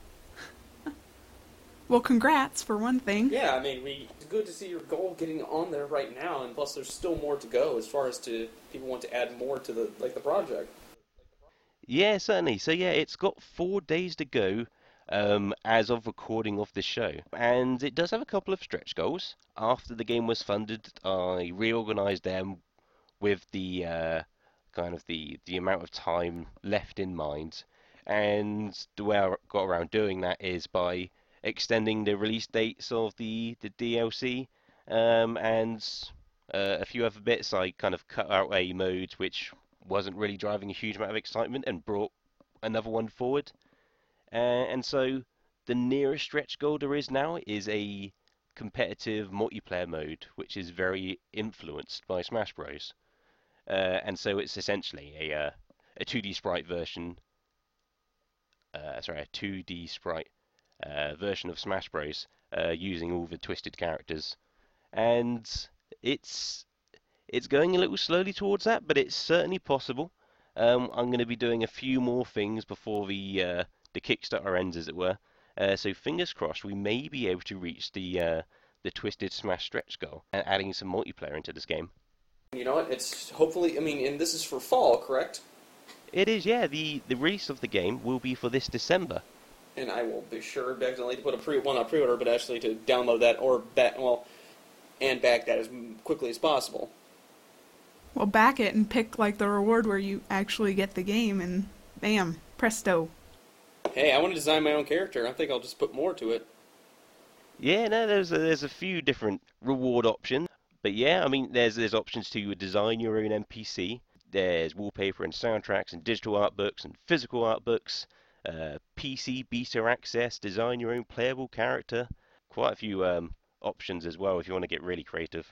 Well, congrats for one thing. Yeah, I mean, it's good to see your goal getting on there right now, and plus there's still more to go as far as to people want to add more to the project. yeah, certainly. So yeah, it's got 4 days to go as of recording of this show, and it does have a couple of stretch goals. After the game was funded, I reorganized them with the the amount of time left in mind, and the way I got around doing that is by extending the release dates of the DLC, and a few other bits. I kind of cut out a mode which wasn't really driving a huge amount of excitement and brought another one forward. And so the nearest stretch goal there is now is a competitive multiplayer mode, which is very influenced by Smash Bros. And so it's essentially a 2D sprite version, a 2D sprite version of Smash Bros. Using all the twisted characters, and it's going a little slowly towards that, but it's certainly possible. I'm going to be doing a few more things before the Kickstarter ends, as it were. So fingers crossed, we may be able to reach the Twisted Smash stretch goal and adding some multiplayer into this game. You know what? It's hopefully, I mean, and this is for fall, correct? It is, yeah. The release of the game will be for this December. And I will be sure definitely to put not pre-order, but actually to download that and back that as quickly as possible. Well, back it and pick like the reward where you actually get the game, and bam, presto. Hey, I want to design my own character. I think I'll just put more to it. Yeah, no, there's a few different reward options, but yeah, I mean, there's options to design your own NPC. There's wallpaper and soundtracks and digital art books and physical art books. PC beta access, design your own playable character. Quite a few options as well if you want to get really creative.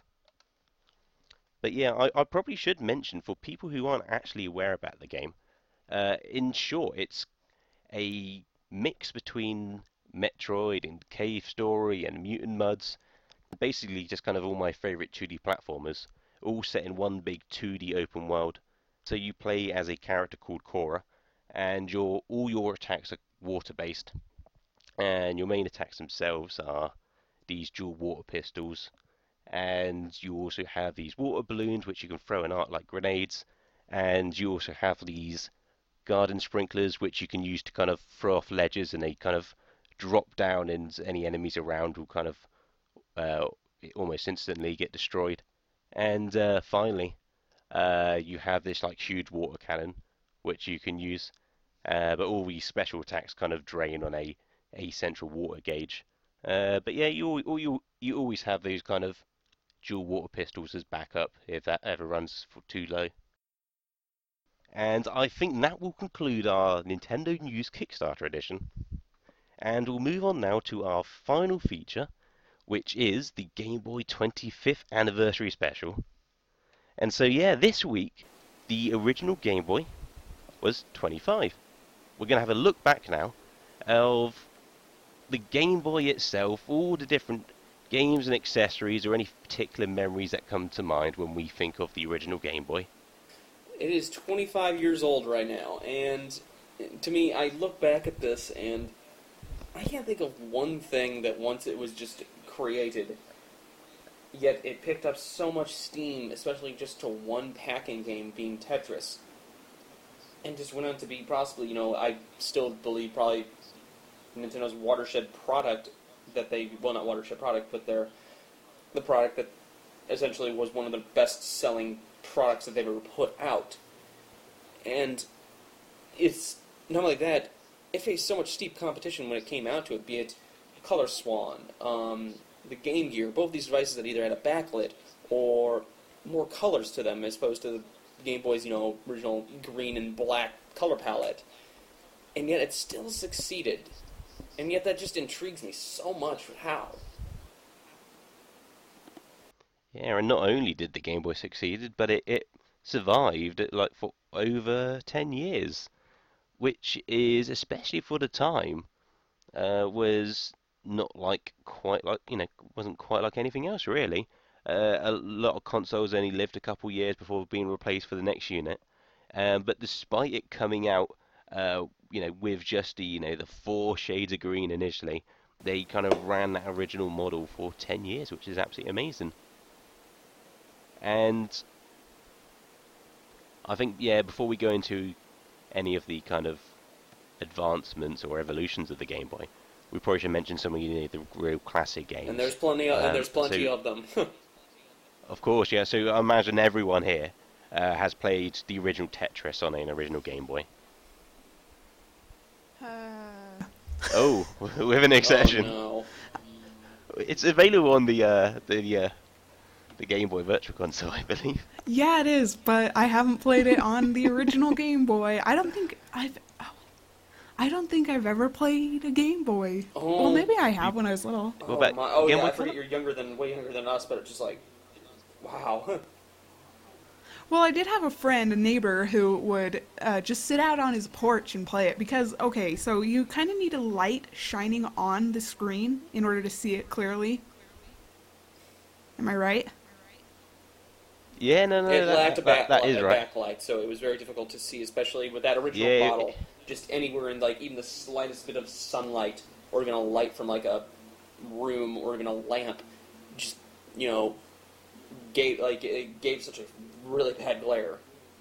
But yeah, I probably should mention for people who aren't actually aware about the game, in short, it's a mix between Metroid and Cave Story and Mutant Mudds. Basically just kind of all my favourite 2D platformers, all set in one big 2D open world. So you play as a character called Cora, and all your attacks are water-based, and your main attacks themselves are these dual water pistols, and you also have these water balloons which you can throw in art like grenades, and you also have these garden sprinklers which you can use to kind of throw off ledges, and they kind of drop down, and any enemies around will kind of almost instantly get destroyed. And finally, you have this like huge water cannon which you can use, but all these special attacks kind of drain on a central water gauge. But yeah, you always have those kind of dual water pistols as backup if that ever runs for too low. And I think that will conclude our Nintendo News Kickstarter edition. And we'll move on now to our final feature, which is the Game Boy 25th Anniversary Special. And so yeah, this week, the original Game Boy was 25. We're going to have a look back now of the Game Boy itself, all the different games and accessories, or any particular memories that come to mind when we think of the original Game Boy. It is 25 years old right now, and to me, I look back at this, and I can't think of one thing that once it was just created, yet it picked up so much steam, especially just to one packing game being Tetris, and just went on to be possibly, I still believe probably Nintendo's watershed product that they, well, not watershed product, but the product that essentially was one of the best-selling products that they've ever put out. And it's not only that, it faced so much steep competition when it came out to it, be it Color Swan, the Game Gear, both these devices that either had a backlit or more colors to them as opposed to the Game Boy's, original green and black color palette. And yet it still succeeded. And yet that just intrigues me so much. How? Yeah, and not only did the Game Boy succeed, but it survived for over 10 years, which is, especially for the time, was not wasn't quite like anything else really. A lot of consoles only lived a couple years before being replaced for the next unit. But despite it coming out, with just the 4 shades of green initially, they kind of ran that original model for 10 years, which is absolutely amazing. And I think, before we go into any of the kind of advancements or evolutions of the Game Boy, we probably should mention some of the real classic games. And there's plenty of them. Of course, yeah. So I imagine everyone here has played the original Tetris on an original Game Boy. Oh, with an exception. Oh, no. It's available on the Game Boy Virtual Console, I believe. Yeah, it is, but I haven't played it on the original Game Boy. I don't think I've ever played a Game Boy. Oh. Well, maybe I have when I was little. Oh, Well, my, Game yeah, Boy I forget you're way younger than us, but it's just like, wow. Well, I did have a friend, a neighbor, who would just sit out on his porch and play it because, okay, so you kind of need a light shining on the screen in order to see it clearly. Am I right? Yeah, no, It lacked a is right. backlight, so it was very difficult to see, especially with that original model. Just anywhere in, even the slightest bit of sunlight, or even a light from, a room, or even a lamp, just, it gave such a really bad glare.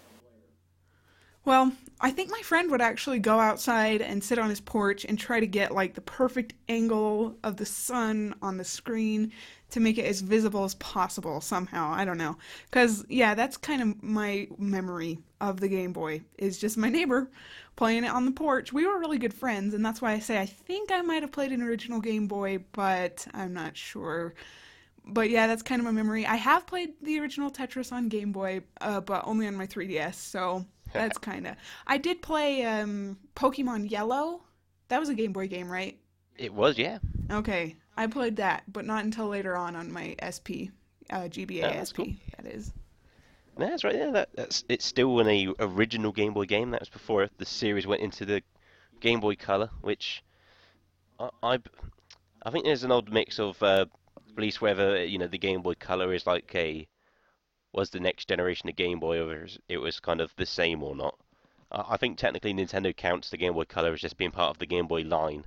Well, I think my friend would actually go outside and sit on his porch and try to get, the perfect angle of the sun on the screen to make it as visible as possible somehow. I don't know. Because, that's kind of my memory of the Game Boy, is just my neighbor playing it on the porch. We were really good friends, and that's why I say I think I might have played an original Game Boy, but I'm not sure. But that's kind of my memory. I have played the original Tetris on Game Boy, but only on my 3DS, so that's kind of... I did play Pokemon Yellow. That was a Game Boy game, right? It was, yeah. Okay, I played that, but not until later on my SP, GBA SP, cool. That is. No, that's right, yeah, it's still an original Game Boy game. That was before the series went into the Game Boy Color, which I think there's an odd mix of... at least whether the Game Boy Color is was the next generation of Game Boy, or it was kind of the same or not. I think technically Nintendo counts the Game Boy Color as just being part of the Game Boy line.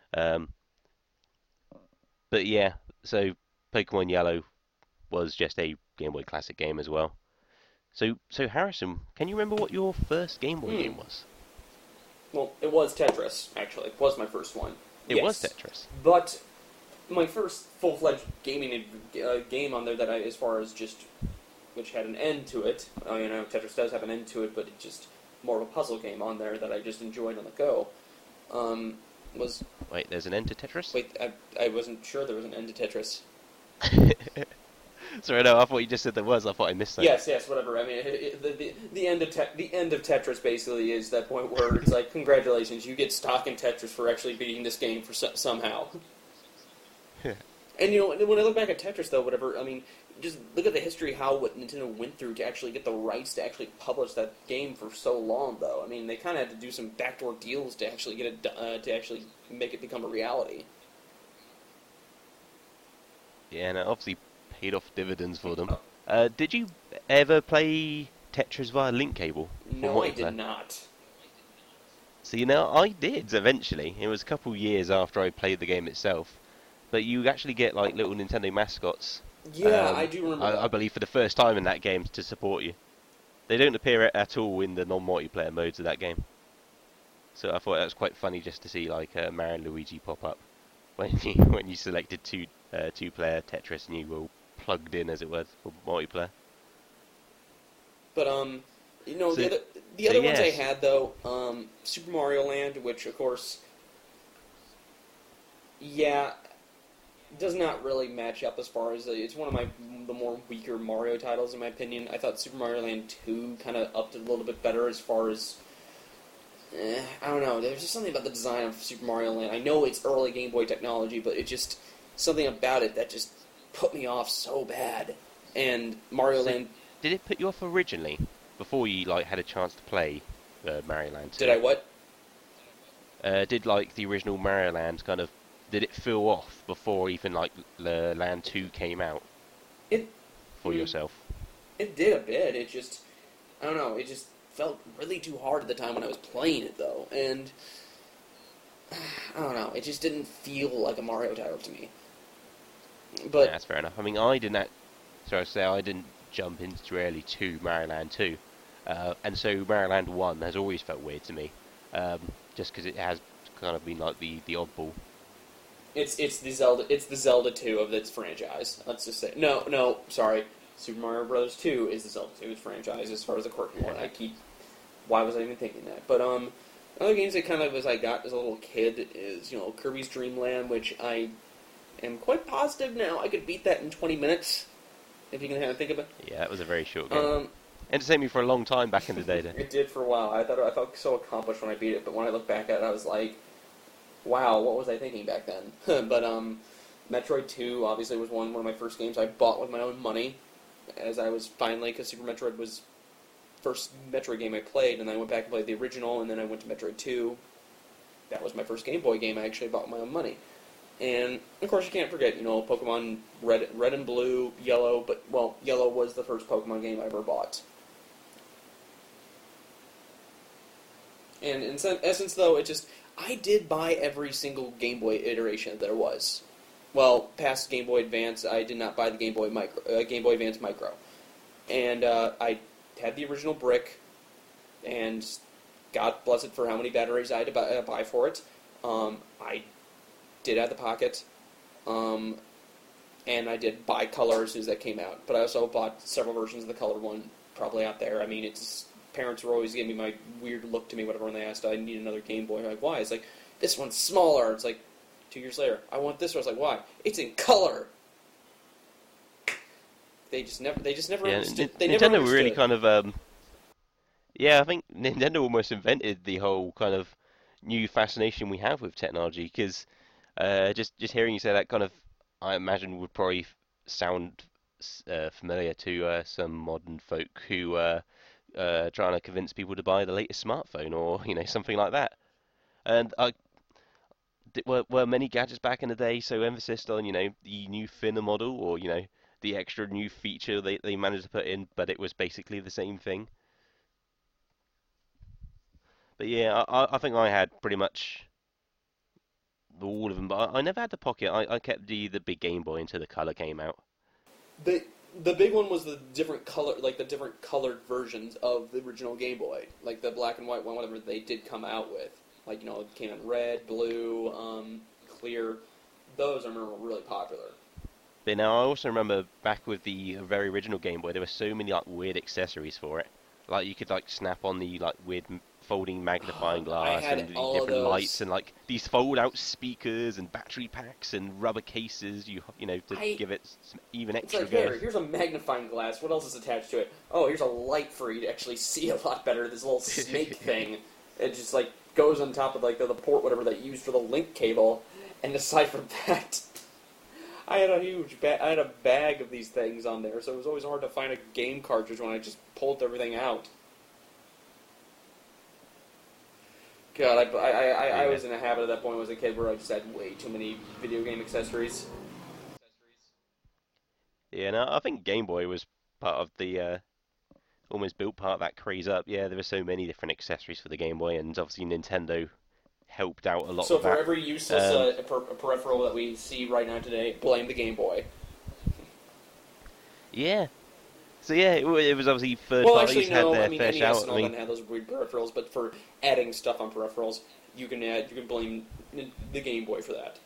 But yeah, so Pokemon Yellow was just a Game Boy Classic game as well. So Harrison, can you remember what your first Game Boy game was? Well, it was Tetris, actually. It was my first one. It was Tetris. But my first full-fledged gaming game on there that as far as just, which had an end to it. Tetris does have an end to it, but it's just more of a puzzle game on there that I just enjoyed on the go. Was... Wait, there's an end to Tetris? Wait, I wasn't sure there was an end to Tetris. Sorry, no, I thought you just said there was. I thought I missed that. Yes, whatever. I mean, the end of Tetris basically is that point where it's like, congratulations, you get stock in Tetris for actually beating this game for somehow. And when I look back at Tetris, though, whatever, I mean, just look at the history, what Nintendo went through to actually get the rights to actually publish that game for so long, though. I mean, they kind of had to do some backdoor deals to actually get it, to actually make it become a reality. Yeah, and it obviously paid off dividends for them. Did you ever play Tetris via link cable? No, I did not. So, I did, eventually. It was a couple years after I played the game itself. But you actually get, little Nintendo mascots Yeah, I do remember that. I believe for the first time in that game to support you. They don't appear at all in the non-multiplayer modes of that game. So I thought that was quite funny just to see like Mario and Luigi pop up when you selected two-player Tetris and you were plugged in, as it were, for multiplayer. But So, the other ones I yes. had though, Super Mario Land, which of course, yeah, does not really match up as far as it's one of the more weaker Mario titles in my opinion. I thought Super Mario Land 2 kind of upped it a little bit better as far as I don't know. There's just something about the design of Super Mario Land. I know it's early Game Boy technology, but it just something about it that just put me off so bad. And Mario So, Land, did it put you off originally before you like had a chance to play Mario Land 2? did I what? Did like the original Mario Land kind of did it feel off before even like the Land 2 came out It for mm, yourself? it did a bit. It just I don't know. It just felt really too hard at the time when I was playing it though, and I don't know. It just didn't feel like a Mario title to me. Yeah, But that's fair enough. I mean, I didn't. So I say I didn't jump into too early to Mario Land 2, and so Mario Land 1 has always felt weird to me, just because it has kind of been like the oddball. it's the Zelda 2 of its franchise. Let's just say no, sorry. Super Mario Bros. 2 is the Zelda 2's franchise as far as the quirky one. Why was I even thinking that? But other games that kind of as I got as a little kid is Kirby's Dream Land, which I am quite positive now I could beat that in 20 minutes if you can kind of think of it. Yeah, that was a very short game. Um, Entertained me for a long time back in the day. Then. it did for a while. I felt so accomplished when I beat it, but when I look back at it, I was like, wow, what was I thinking back then? But Metroid 2 obviously was one of my first games I bought with my own money, as I was finally, because Super Metroid was first Metroid game I played, and then I went back and played the original, and then I went to Metroid 2. That was my first Game Boy game I actually bought with my own money. And, of course, you can't forget, Pokemon Red and Blue, Yellow, but, well, Yellow was the first Pokemon game I ever bought. And in essence, though, I did buy every single Game Boy iteration that there was. Well, past Game Boy Advance, I did not buy the Game Boy Advance Micro. And I had the original brick, and God bless it for how many batteries I had to buy for it. I did have the Pocket, and I did buy color as soon as that came out. But I also bought several versions of the color one, probably out there. I mean, parents were always giving me my weird look to me, whatever, when they asked, I need another Game Boy. I'm like, why? It's like, this one's smaller. It's like, 2 years later, I want this one. I was like, why? It's in color. They just never Yeah, understood. They never Nintendo were really understood. kind of yeah, I think Nintendo almost invented the whole kind of new fascination we have with technology because just hearing you say that kind of I imagine would probably sound familiar to some modern folk who trying to convince people to buy the latest smartphone or something like that. And were many gadgets back in the day so emphasis on the new thinner model or the extra new feature they managed to put in, but it was basically the same thing. But yeah, I think I had pretty much all of them, but I never had the Pocket. I kept the big Game Boy until the color came out. The the big one was the different color, like the different colored versions of the original Game Boy, like the black and white one, whatever they did come out with. Like, it came in red, blue, clear. Those I remember were really popular. But now I also remember back with the very original Game Boy, there were so many like weird accessories for it. Like you could like snap on the like weird folding magnifying I glass had and the all of different those. lights and like these fold out speakers and battery packs and rubber cases. To give it some even It's extra like, go. here's a magnifying glass. What else is attached to it? Oh, here's a light for you to actually see a lot better. This little snake thing. It just, like, goes on top of, like, the port, whatever they use for the link cable. And aside from that, I had a bag of these things on there, so it was always hard to find a game cartridge when I just pulled everything out. God, I was in a habit at that point as a kid where I just had way too many video game accessories. Yeah, no, I think Game Boy was part of the almost built part of that craze up. Yeah, there were so many different accessories for the Game Boy, and obviously Nintendo helped out a lot So with for that. every useless peripheral that we see right now today, blame the Game Boy. Yeah. So yeah, it was obviously third Well, parties actually, had no. their I mean, fair NES shout. and I all mean, them had those weird peripherals, but for adding stuff on peripherals, you can blame the Game Boy for that.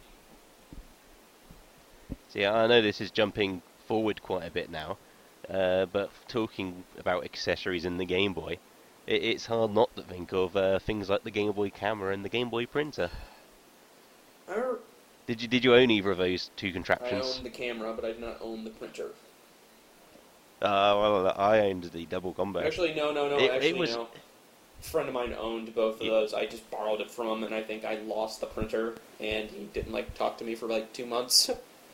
so yeah, I know this is jumping forward quite a bit now, but talking about accessories in the Game Boy, it's hard not to think of things like the Game Boy camera and the Game Boy printer. I Did you own either of those two I contraptions? own the camera, but I do not own the printer. Well, I owned the double combo. Actually, no. It was. No. A friend of mine owned both of Yeah. those. I just borrowed it from him, and I think I lost the printer, and he didn't talk to me for 2 months.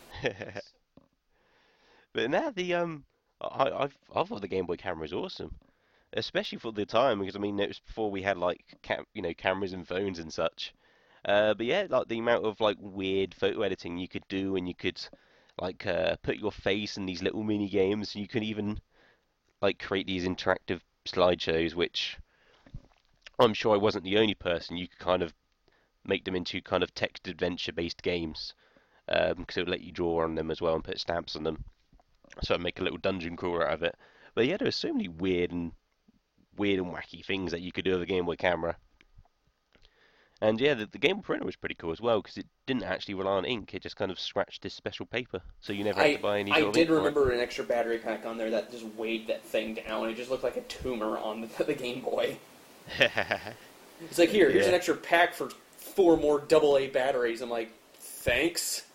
But now I thought the Game Boy camera was awesome, especially for the time because I mean it was before we had cameras and phones and such. But yeah, like the amount of weird photo editing you could do, and you could put your face in these little mini games. You could even create these interactive slideshows, which I'm sure I wasn't the only person. You could kind of make them into kind of text adventure based games because it would let you draw on them as well and put stamps on them. So I'd make a little dungeon crawler out of it. But yeah, there were so many weird and wacky things that you could do with a Game Boy camera. And yeah, the Game Boy printer was pretty cool as well because it didn't actually rely on ink. It just kind of scratched this special paper, so you never had to buy any I sort of did ink for it. remember an extra battery pack on there that just weighed that thing down. It just looked like a tumor on the Game Boy. It's like, here's Yeah. an extra pack for 4 more AA batteries. I'm like, thanks.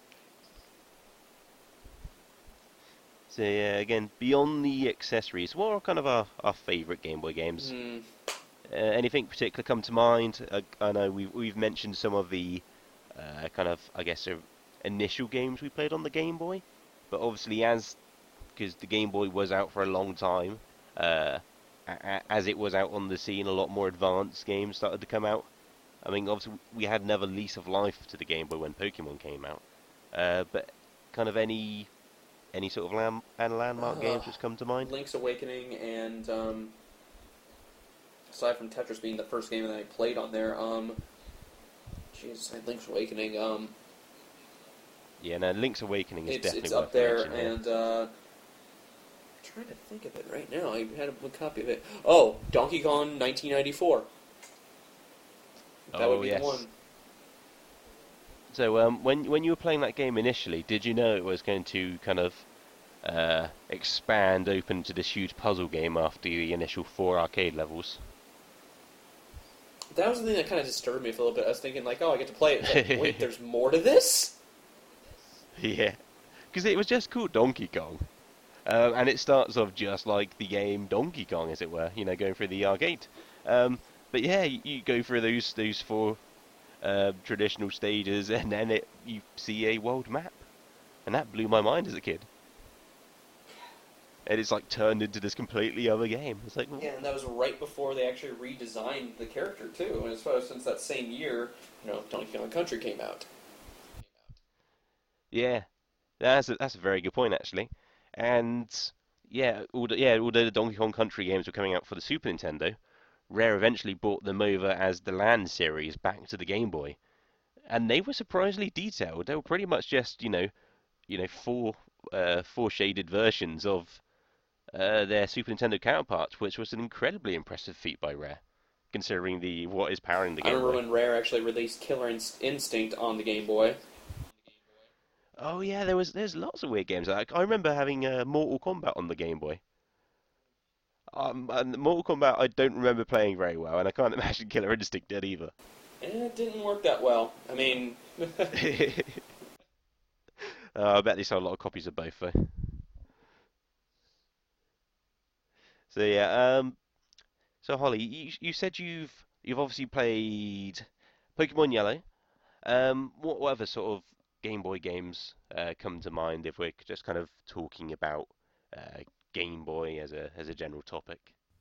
So yeah, again, beyond the accessories, what are kind of our favourite Game Boy games? Anything particular come to mind? I know we've mentioned some of the kind of initial games we played on the Game Boy, but obviously because the Game Boy was out for a long time, as it was out on the scene, a lot more advanced games started to come out. I mean, obviously we had another lease of life to the Game Boy when Pokemon came out, but kind of any sort of landmark games which come to mind? Link's Awakening and aside from Tetris being the first game that I played on there, Link's Awakening. Yeah, no, Link's Awakening is definitely it's worth up there, mentioning, yeah. and I'm trying to think of it right now. I had a copy of it. Oh, Donkey Kong 1994. That would be yes. the one. So, when you were playing that game initially, did you know it was going to kind of expand open to this huge puzzle game after the initial 4 arcade levels? That was the thing that kind of disturbed me for a little bit. I was thinking, I get to play it. It's like, wait, there's more to this? Yeah, because it was just called Donkey Kong, and it starts off just like the game Donkey Kong, as it were. Going through the arcade. But yeah, you go through those 4 traditional stages, and then you see a world map, and that blew my mind as a kid. And it's turned into this completely other game. It's like, Yeah, and that was right before they actually redesigned the character too. And as far as since that same year, Donkey Kong Country came out. yeah, that's a very good point actually. And yeah, although the Donkey Kong Country games were coming out for the Super Nintendo, Rare eventually brought them over as the Land series back to the Game Boy, and they were surprisingly detailed. They were pretty much just 4 shaded versions of their Super Nintendo counterparts, which was an incredibly impressive feat by Rare, considering what is powering the I Game remember Boy. when Rare actually released Killer Instinct on the Game Boy. Oh yeah, there's lots of weird games. I remember having Mortal Kombat on the Game Boy. And Mortal Kombat I don't remember playing very well, and I can't imagine Killer Instinct did either. And it didn't work that well. I mean, I bet they sold a lot of copies of both though. So yeah, so Holly, you said you've obviously played Pokemon Yellow. What other sort of Game Boy games come to mind if we're just kind of talking about Game Boy as a general topic?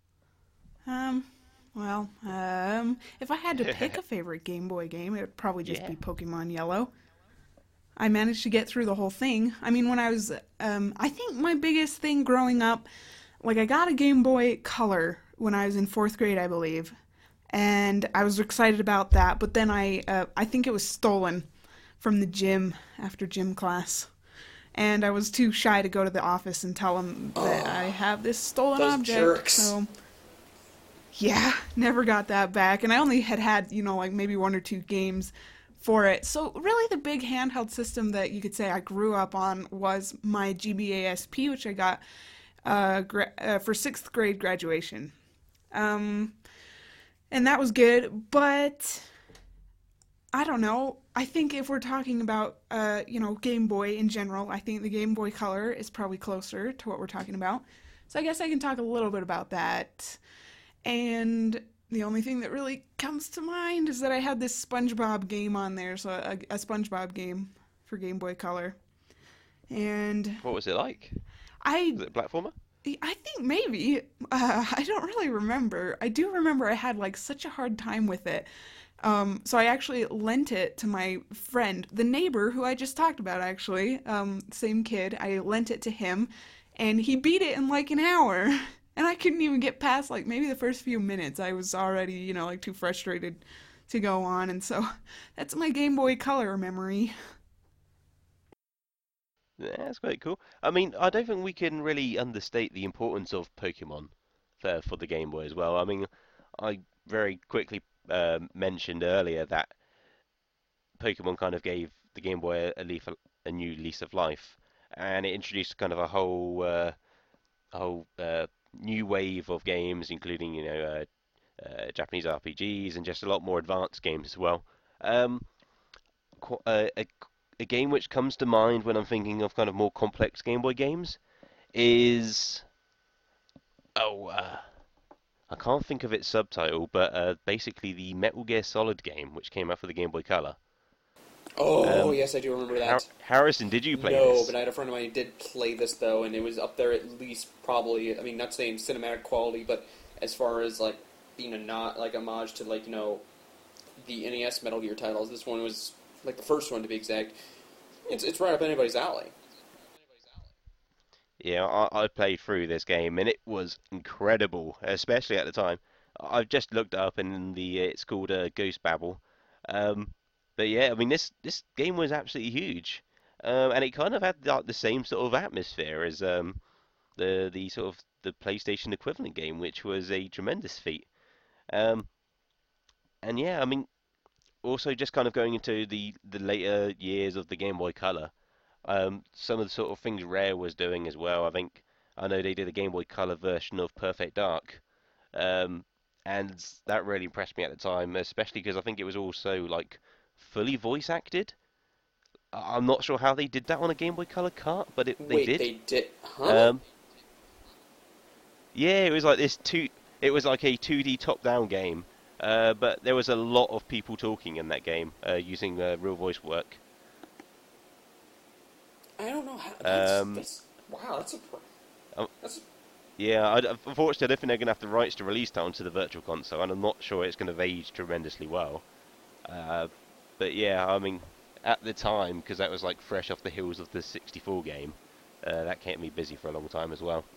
If I had to pick a favorite Game Boy game, it would probably just Yeah. be Pokemon Yellow. I managed to get through the whole thing. I mean, when I was, I think my biggest thing growing up, I got a Game Boy Color when I was in 4th grade, I believe, and I was excited about that. But then I think it was stolen from the gym after gym class, and I was too shy to go to the office and tell them that I have this stolen those object. jerks. So, yeah, never got that back. And I only had, like maybe 1 or 2 games for it. So really the big handheld system that you could say I grew up on was my GBA SP, which I got for 6th grade graduation. And that was good, but I don't know. I think if we're talking about, Game Boy in general, I think the Game Boy Color is probably closer to what we're talking about. So I guess I can talk a little bit about that. And the only thing that really comes to mind is that I had this SpongeBob game on there, so a SpongeBob game for Game Boy Color. And What was it like? I Was it a platformer? I think maybe. I don't really remember. I do remember I had like such a hard time with it. So I actually lent it to my friend, the neighbor who I just talked about, actually. Same kid. I lent it to him, and he beat it in like an hour. And I couldn't even get past like maybe the first few minutes. I was already, like too frustrated to go on. And so that's my Game Boy Color memory. Yeah, that's quite cool. I mean, I don't think we can really understate the importance of Pokemon for the Game Boy as well. I mean, I very quickly mentioned earlier that Pokemon kind of gave the Game Boy a new lease of life, and it introduced kind of a whole new wave of games, including Japanese RPGs and just a lot more advanced games as well. Um, qu- uh, a, a game which comes to mind when I'm thinking of kind of more complex Game Boy games is oh I can't think of its subtitle, but basically the Metal Gear Solid game which came out for the Game Boy Color. Oh, Um, yes, I do remember that. Harrison, did you play No, this? but I had a friend of mine who did play this, though, and it was up there at least probably, I mean, not saying cinematic quality, but as far as, like, being a not, like, homage to, like, the NES Metal Gear titles, this one was, like, the first one, to be exact. It's right up anybody's alley. Yeah, I played through this game and it was incredible, especially at the time. I've just looked it up and it's called Ghost Babel. Um, but yeah, I mean this game was absolutely huge, and it kind of had like the same sort of atmosphere as the sort of the PlayStation equivalent game, which was a tremendous feat. Um, and yeah, I mean also just kind of going into the later years of the Game Boy Color. Some of the sort of things Rare was doing as well. I know they did a Game Boy Color version of Perfect Dark, um, and that really impressed me at the time, especially because I think it was also like fully voice acted. I'm not sure how they did that on a Game Boy Color cart, but they Wait, did. they did... Huh? Um, yeah, it was like this two. It was like a 2D top-down game, but there was a lot of people talking in that game using real voice work. I don't know how... Um, Wow, um, that's... Yeah, unfortunately, I don't think they're going to have the rights to release that onto the Virtual Console, and I'm not sure it's going to have aged tremendously well. Uh, but yeah, I mean, at the time, because that was like fresh off the heels of the 64 game, that kept me busy for a long time as well.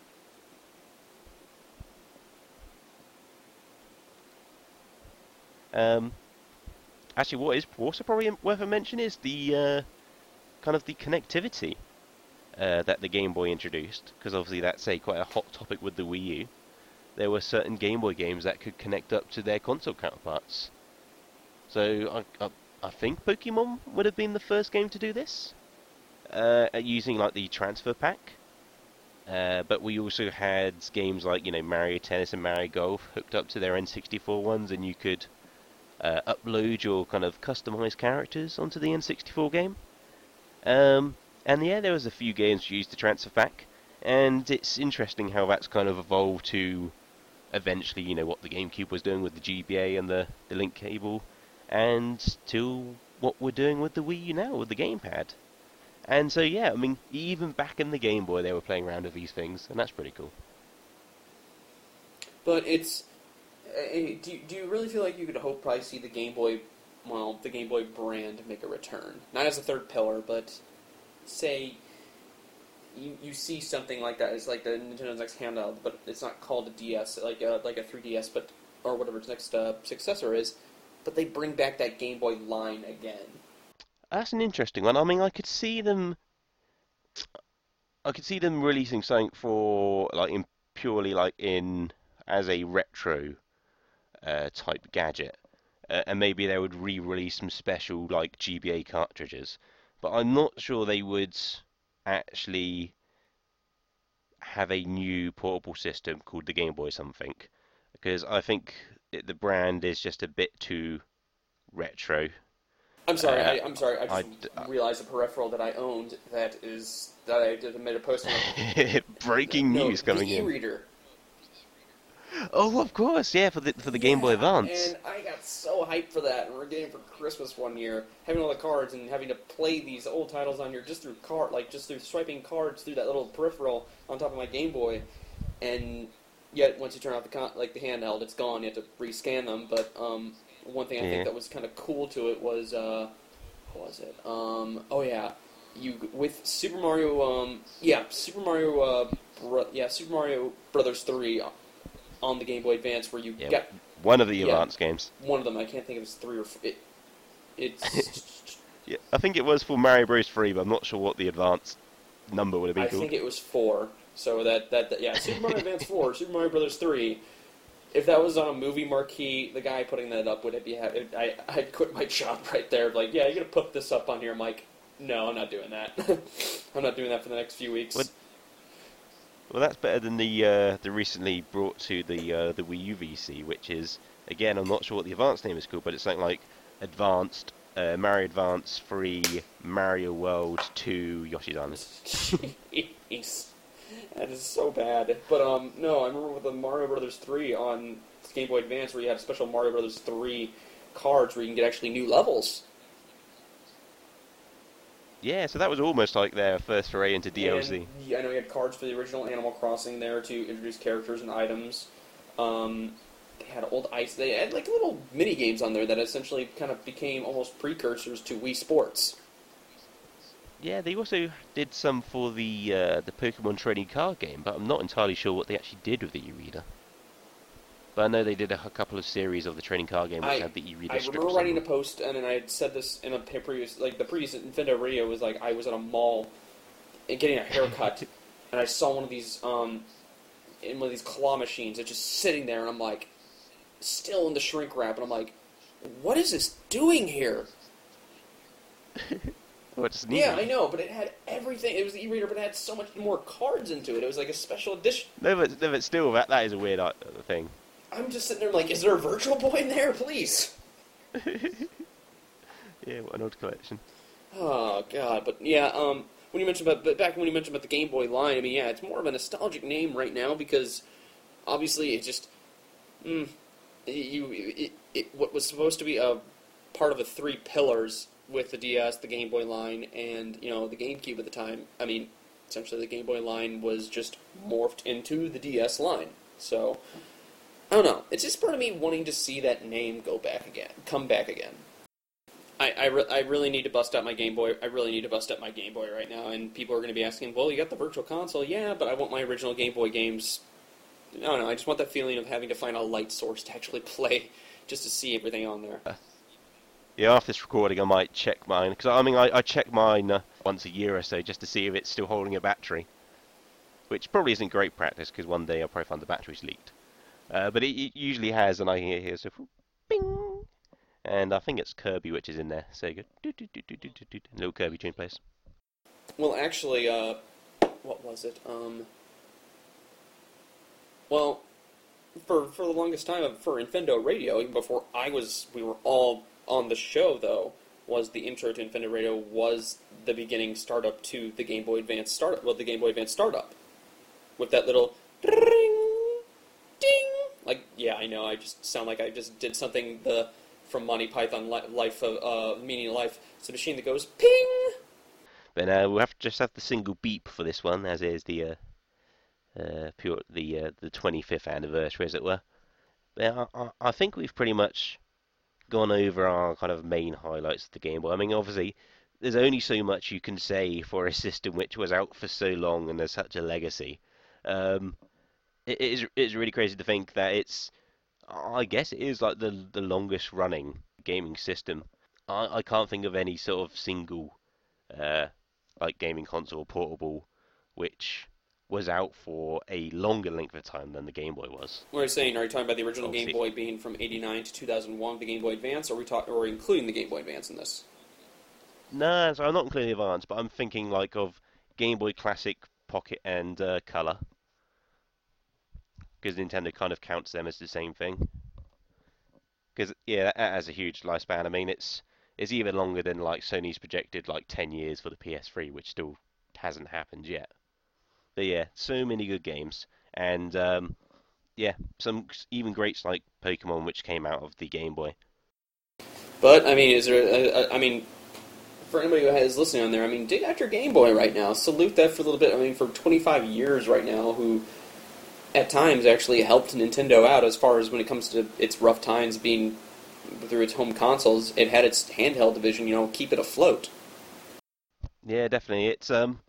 Um, Actually, what is also probably worth a mention is the kind of the connectivity that the Game Boy introduced, because obviously that's quite a hot topic with the Wii U. There were certain Game Boy games that could connect up to their console counterparts. So I think Pokemon would have been the first game to do this, using like the transfer pack. But we also had games like Mario Tennis and Mario Golf hooked up to their N64 ones, and you could upload your kind of customized characters onto the N64 game. And yeah, there was a few games used the transfer pack, and it's interesting how that's kind of evolved to eventually, what the GameCube was doing with the GBA and the link cable, and to what we're doing with the Wii U now with the gamepad. And so yeah, I mean, even back in the Game Boy, they were playing around with these things, and that's pretty cool. But it's... do you really feel like you could probably see the Game Boy, well, the Game Boy brand make a return? Not as a third pillar, but say you see something like that. It's like the Nintendo's next handheld, but it's not called a DS, like a 3DS, but or whatever its next successor is. But they bring back that Game Boy line again. That's an interesting one. I mean, I could see them I could see them releasing something for like in purely like in as a retro type gadget, and maybe they would re-release some special like GBA cartridges. But I'm not sure they would actually have a new portable system called the Game Boy something, because I think the brand is just a bit too retro. I'm sorry. Uh, I'm sorry. I just I, realized a peripheral that I owned that I did made a post on. Breaking No, news coming the in. e-reader. Oh, of course, yeah, for the Game Boy Advance. And I got so hyped for that, and we're getting it for Christmas one year, having all the cards and having to play these old titles on here just through just through swiping cards through that little peripheral on top of my Game Boy, and yet once you turn off the handheld, it's gone. You have to rescan them. But one thing I think that was kind of cool to it was what was it? Oh yeah, you with Super Mario. Super Mario Brothers 3 on the Game Boy Advance, where you get one of the Advance games. One of them. I can't think if it's 3 or 4. It's yeah, I think it was for Mario Bros. 3, but I'm not sure what the Advance number would have been I called. think it was 4. So Super Mario Advance 4, Super Mario Brothers 3. If that was on a movie marquee, the guy putting that up would be I'd quit my job right there. Like, yeah, you're gonna put this up on here. I'm like, no, I'm not doing that. I'm not doing that for the next few weeks. Well, that's better than the recently brought to the Wii U VC, which is, again, I'm not sure what the advanced name is called, but it's something like Advanced Mario Advance 3 Mario World 2 Yoshi's Island. Jeez. That is so bad. But no, I remember with the Mario Brothers 3 on Game Boy Advance, where you have special Mario Brothers 3 cards where you can get actually new levels. Yeah, so that was almost like their first foray into DLC. And, I know you had cards for the original Animal Crossing there to introduce characters and items. They had old ice. They had like little mini games on there that essentially kind of became almost precursors to Wii Sports. Yeah, they also did some for the Pokemon trading card game, but I'm not entirely sure what they actually did with the e-reader. But I know they did a couple of series of the trading card game which had the e-reader strips. I remember writing a post, and I had said this in a previous, like the previous Nintendo Radio was like I was at a mall and getting a haircut, and I saw one of these in one of these claw machines. It's just sitting there, and I'm like, still in the shrink wrap, and I'm like, what is this doing here? What's Yeah, I know, but it had everything. It was the e-reader, but it had so much more cards into it. It was like a special edition. No, but still, that is a weird thing. I'm just sitting there like, is there a Virtual Boy in there, please? Yeah, what an odd collection. Oh God, but yeah, when you mentioned about the Game Boy line, I mean, yeah, it's more of a nostalgic name right now because obviously it just what was supposed to be a part of the 3 pillars with the DS, the Game Boy line, and the GameCube at the time. I mean, essentially the Game Boy line was just morphed into the DS line. So I don't know. It's just part of me wanting to see that name come back again. I really need to bust out my Game Boy. I really need to bust out my Game Boy right now. And people are going to be asking, well, you got the Virtual Console? Yeah, but I want my original Game Boy games. I don't know. I just want that feeling of having to find a light source to actually play just to see everything on there. Yeah, after this recording, I might check mine. Because, I mean, I check mine once a year or so just to see if it's still holding a battery. Which probably isn't great practice, because one day I'll probably find the battery's leaked. But it usually has, and I can hear so bing, and I think it's Kirby which is in there. So you go little Kirby tune plays. Well, actually, what was it? Well, for the longest time for Infendo Radio, even before we were all on the show though, was the intro to Infendo Radio was the beginning startup to the Game Boy Advance startup. Well, the Game Boy Advance startup with that little ring, ding. Like, yeah, I know. I just sound like I just did something from Monty Python Life of Meaning of Life. It's a machine that goes ping. But we'll just have the single beep for this one, as is the the 25th anniversary, as it were. But I think we've pretty much gone over our kind of main highlights of the Game Boy. I mean, obviously, there's only so much you can say for a system which was out for so long and there's such a legacy. It's really crazy to think that I guess it is like the longest running gaming system. I can't think of any sort of single like gaming console portable, which was out for a longer length of time than the Game Boy was. What are you saying? Are you talking about the original Game Obviously. Boy being from '89 to 2001, the Game Boy Advance, or or including the Game Boy Advance in this? No, so I'm not including Advance, but I'm thinking like of Game Boy Classic, Pocket, and Color, because Nintendo kind of counts them as the same thing. Because yeah, that has a huge lifespan. I mean, it's even longer than like Sony's projected like 10 years for the PS3, which still hasn't happened yet. But yeah, so many good games, and yeah, some even greats like Pokemon, which came out of the Game Boy. But I mean, is there? I mean, for anybody who is listening on there, I mean, dig out your Game Boy right now. Salute that for a little bit. I mean, for 25 years right now, who at times actually helped Nintendo out as far as when it comes to its rough times being through its home consoles. It had its handheld division, keep it afloat. Yeah, definitely. It's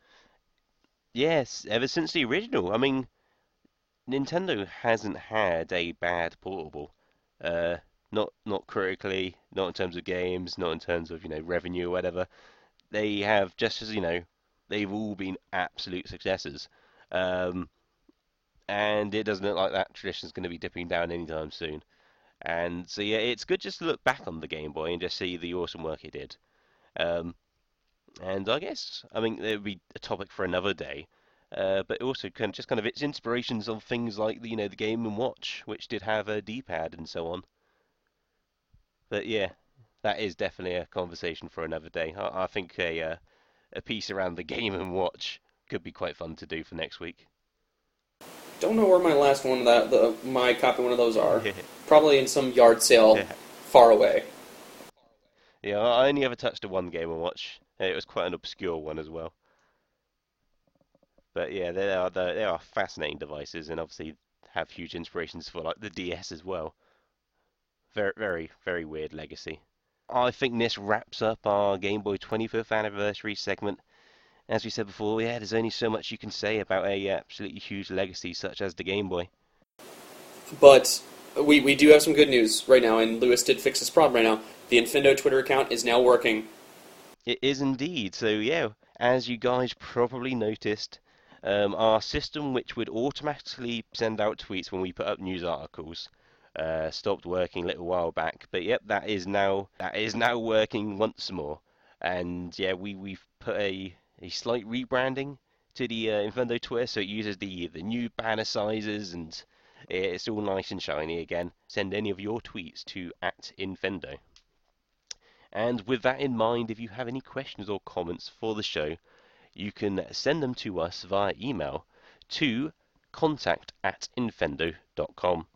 yes, ever since the original. I mean, Nintendo hasn't had a bad portable. Uh, not critically, not in terms of games, not in terms of revenue or whatever. They have just as they've all been absolute successes. Um, and it doesn't look like that tradition is going to be dipping down anytime soon. And so yeah, it's good just to look back on the Game Boy and just see the awesome work it did. Um, and I guess I mean it would be a topic for another day. But also kind of its inspirations of things like the Game and Watch, which did have a D-pad and so on. But yeah, that is definitely a conversation for another day. I think a piece around the Game and Watch could be quite fun to do for next week. Don't know where my last one of my copy one of those are. Probably in some yard sale Yeah. far away. Yeah, I only ever touched a one Game and Watch. It was quite an obscure one as well. But yeah, they are fascinating devices, and obviously have huge inspirations for like the DS as well. Very, very, very weird legacy. I think this wraps up our Game Boy 25th anniversary segment. As we said before, yeah, there's only so much you can say about a absolutely huge legacy such as the Game Boy. But we do have some good news right now, and Lewis did fix this problem right now. The Infendo Twitter account is now working. It is indeed. So yeah, as you guys probably noticed, our system, which would automatically send out tweets when we put up news articles, stopped working a little while back. But yep, that is now working once more. And yeah, we've put a slight rebranding to the Infendo Twitter, so it uses the new banner sizes, and it's all nice and shiny again. Send any of your tweets to @Infendo. And with that in mind, if you have any questions or comments for the show, you can send them to us via email to contact@infendo.com.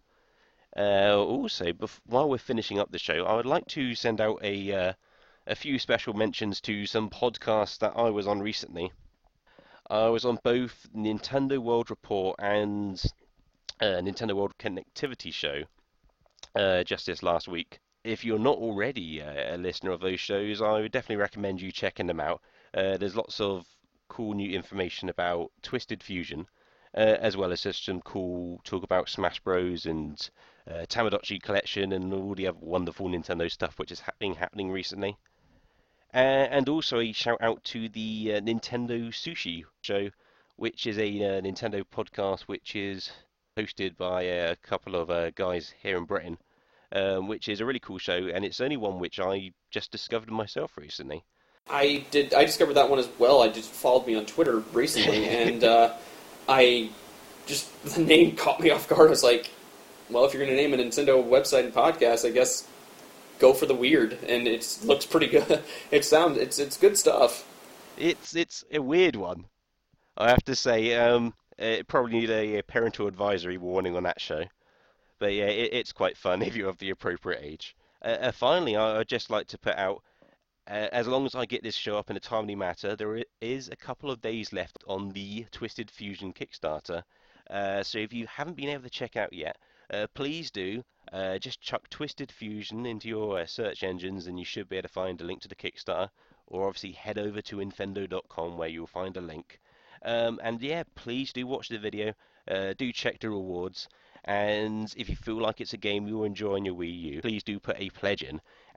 Also, while we're finishing up the show, I would like to send out a few special mentions to some podcasts that I was on recently. I was on both Nintendo World Report and Nintendo World Connectivity Show just this last week. If you're not already a listener of those shows, I would definitely recommend you checking them out. There's lots of cool new information about Twisted Fusion, as well as just some cool talk about Smash Bros. And Tamagotchi Collection and all the other wonderful Nintendo stuff which is been happening recently. And also a shout out to the Nintendo Sushi Show, which is a Nintendo podcast which is hosted by a couple of guys here in Britain, which is a really cool show, and it's only one which I just discovered myself recently. I discovered that one as well. I just followed me on Twitter recently, and I just the name caught me off guard. I was like, well, if you're going to name a Nintendo website and podcast, I guess go for the weird, and it looks pretty good. It's good stuff. It's a weird one, I have to say. It probably need a parental advisory warning on that show. But yeah, it's quite fun if you have the appropriate age. Finally, I'd just like to put out, as long as I get this show up in a timely matter, there is a couple of days left on the Twisted Fusion Kickstarter. So if you haven't been able to check out yet, please do. Just chuck Twisted Fusion into your search engines and you should be able to find a link to the Kickstarter. Or obviously head over to infendo.com where you'll find a link. And yeah, please do watch the video. Do check the rewards. And if you feel like it's a game you'll enjoy on your Wii U, please do put a pledge in.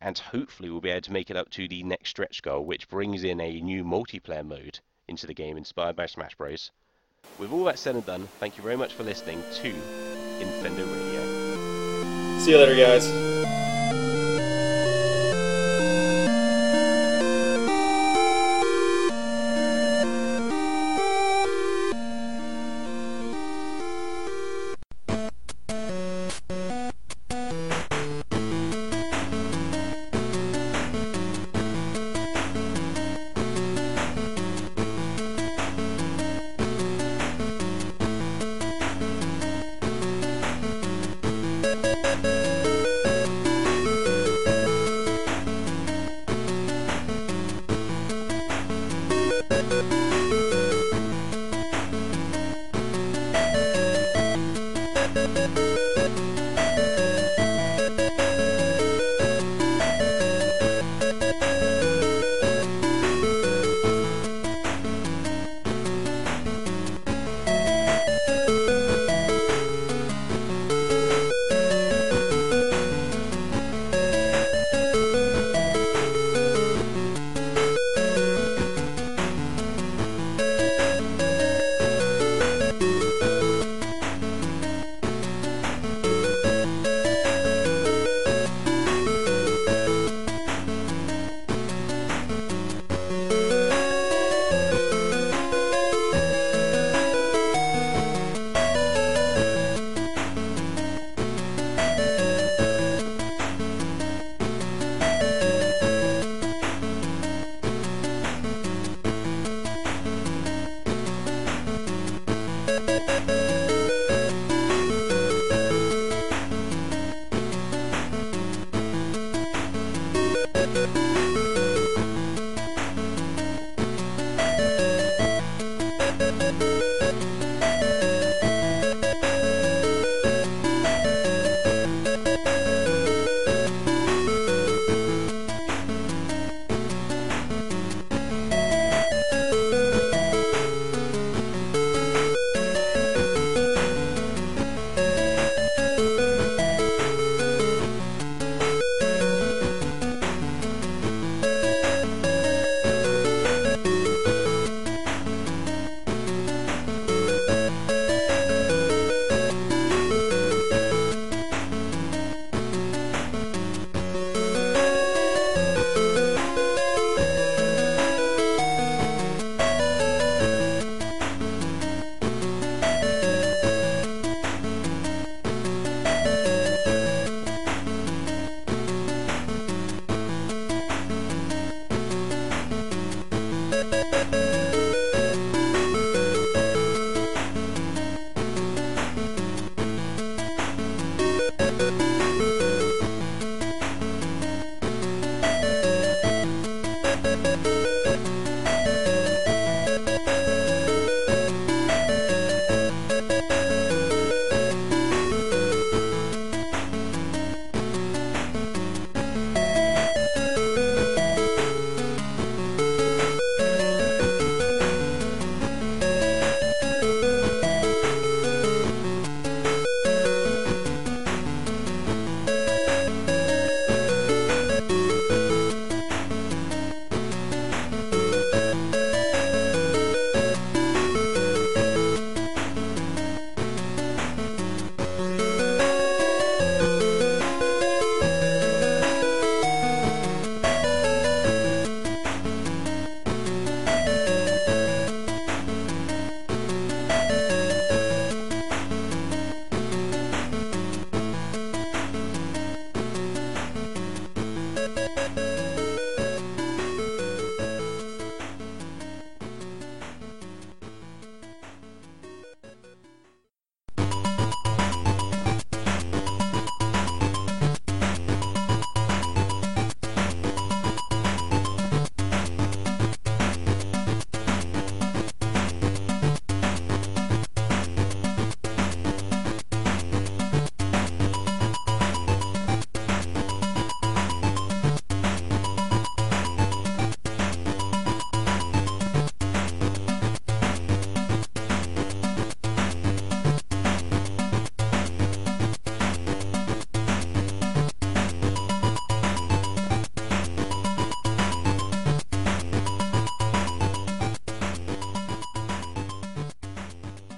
and hopefully we'll be able to make it up to the next stretch goal, which brings in a new multiplayer mode into the game inspired by Smash Bros. With all that said and done, thank you very much for listening to Infendo Radio. See you later, guys.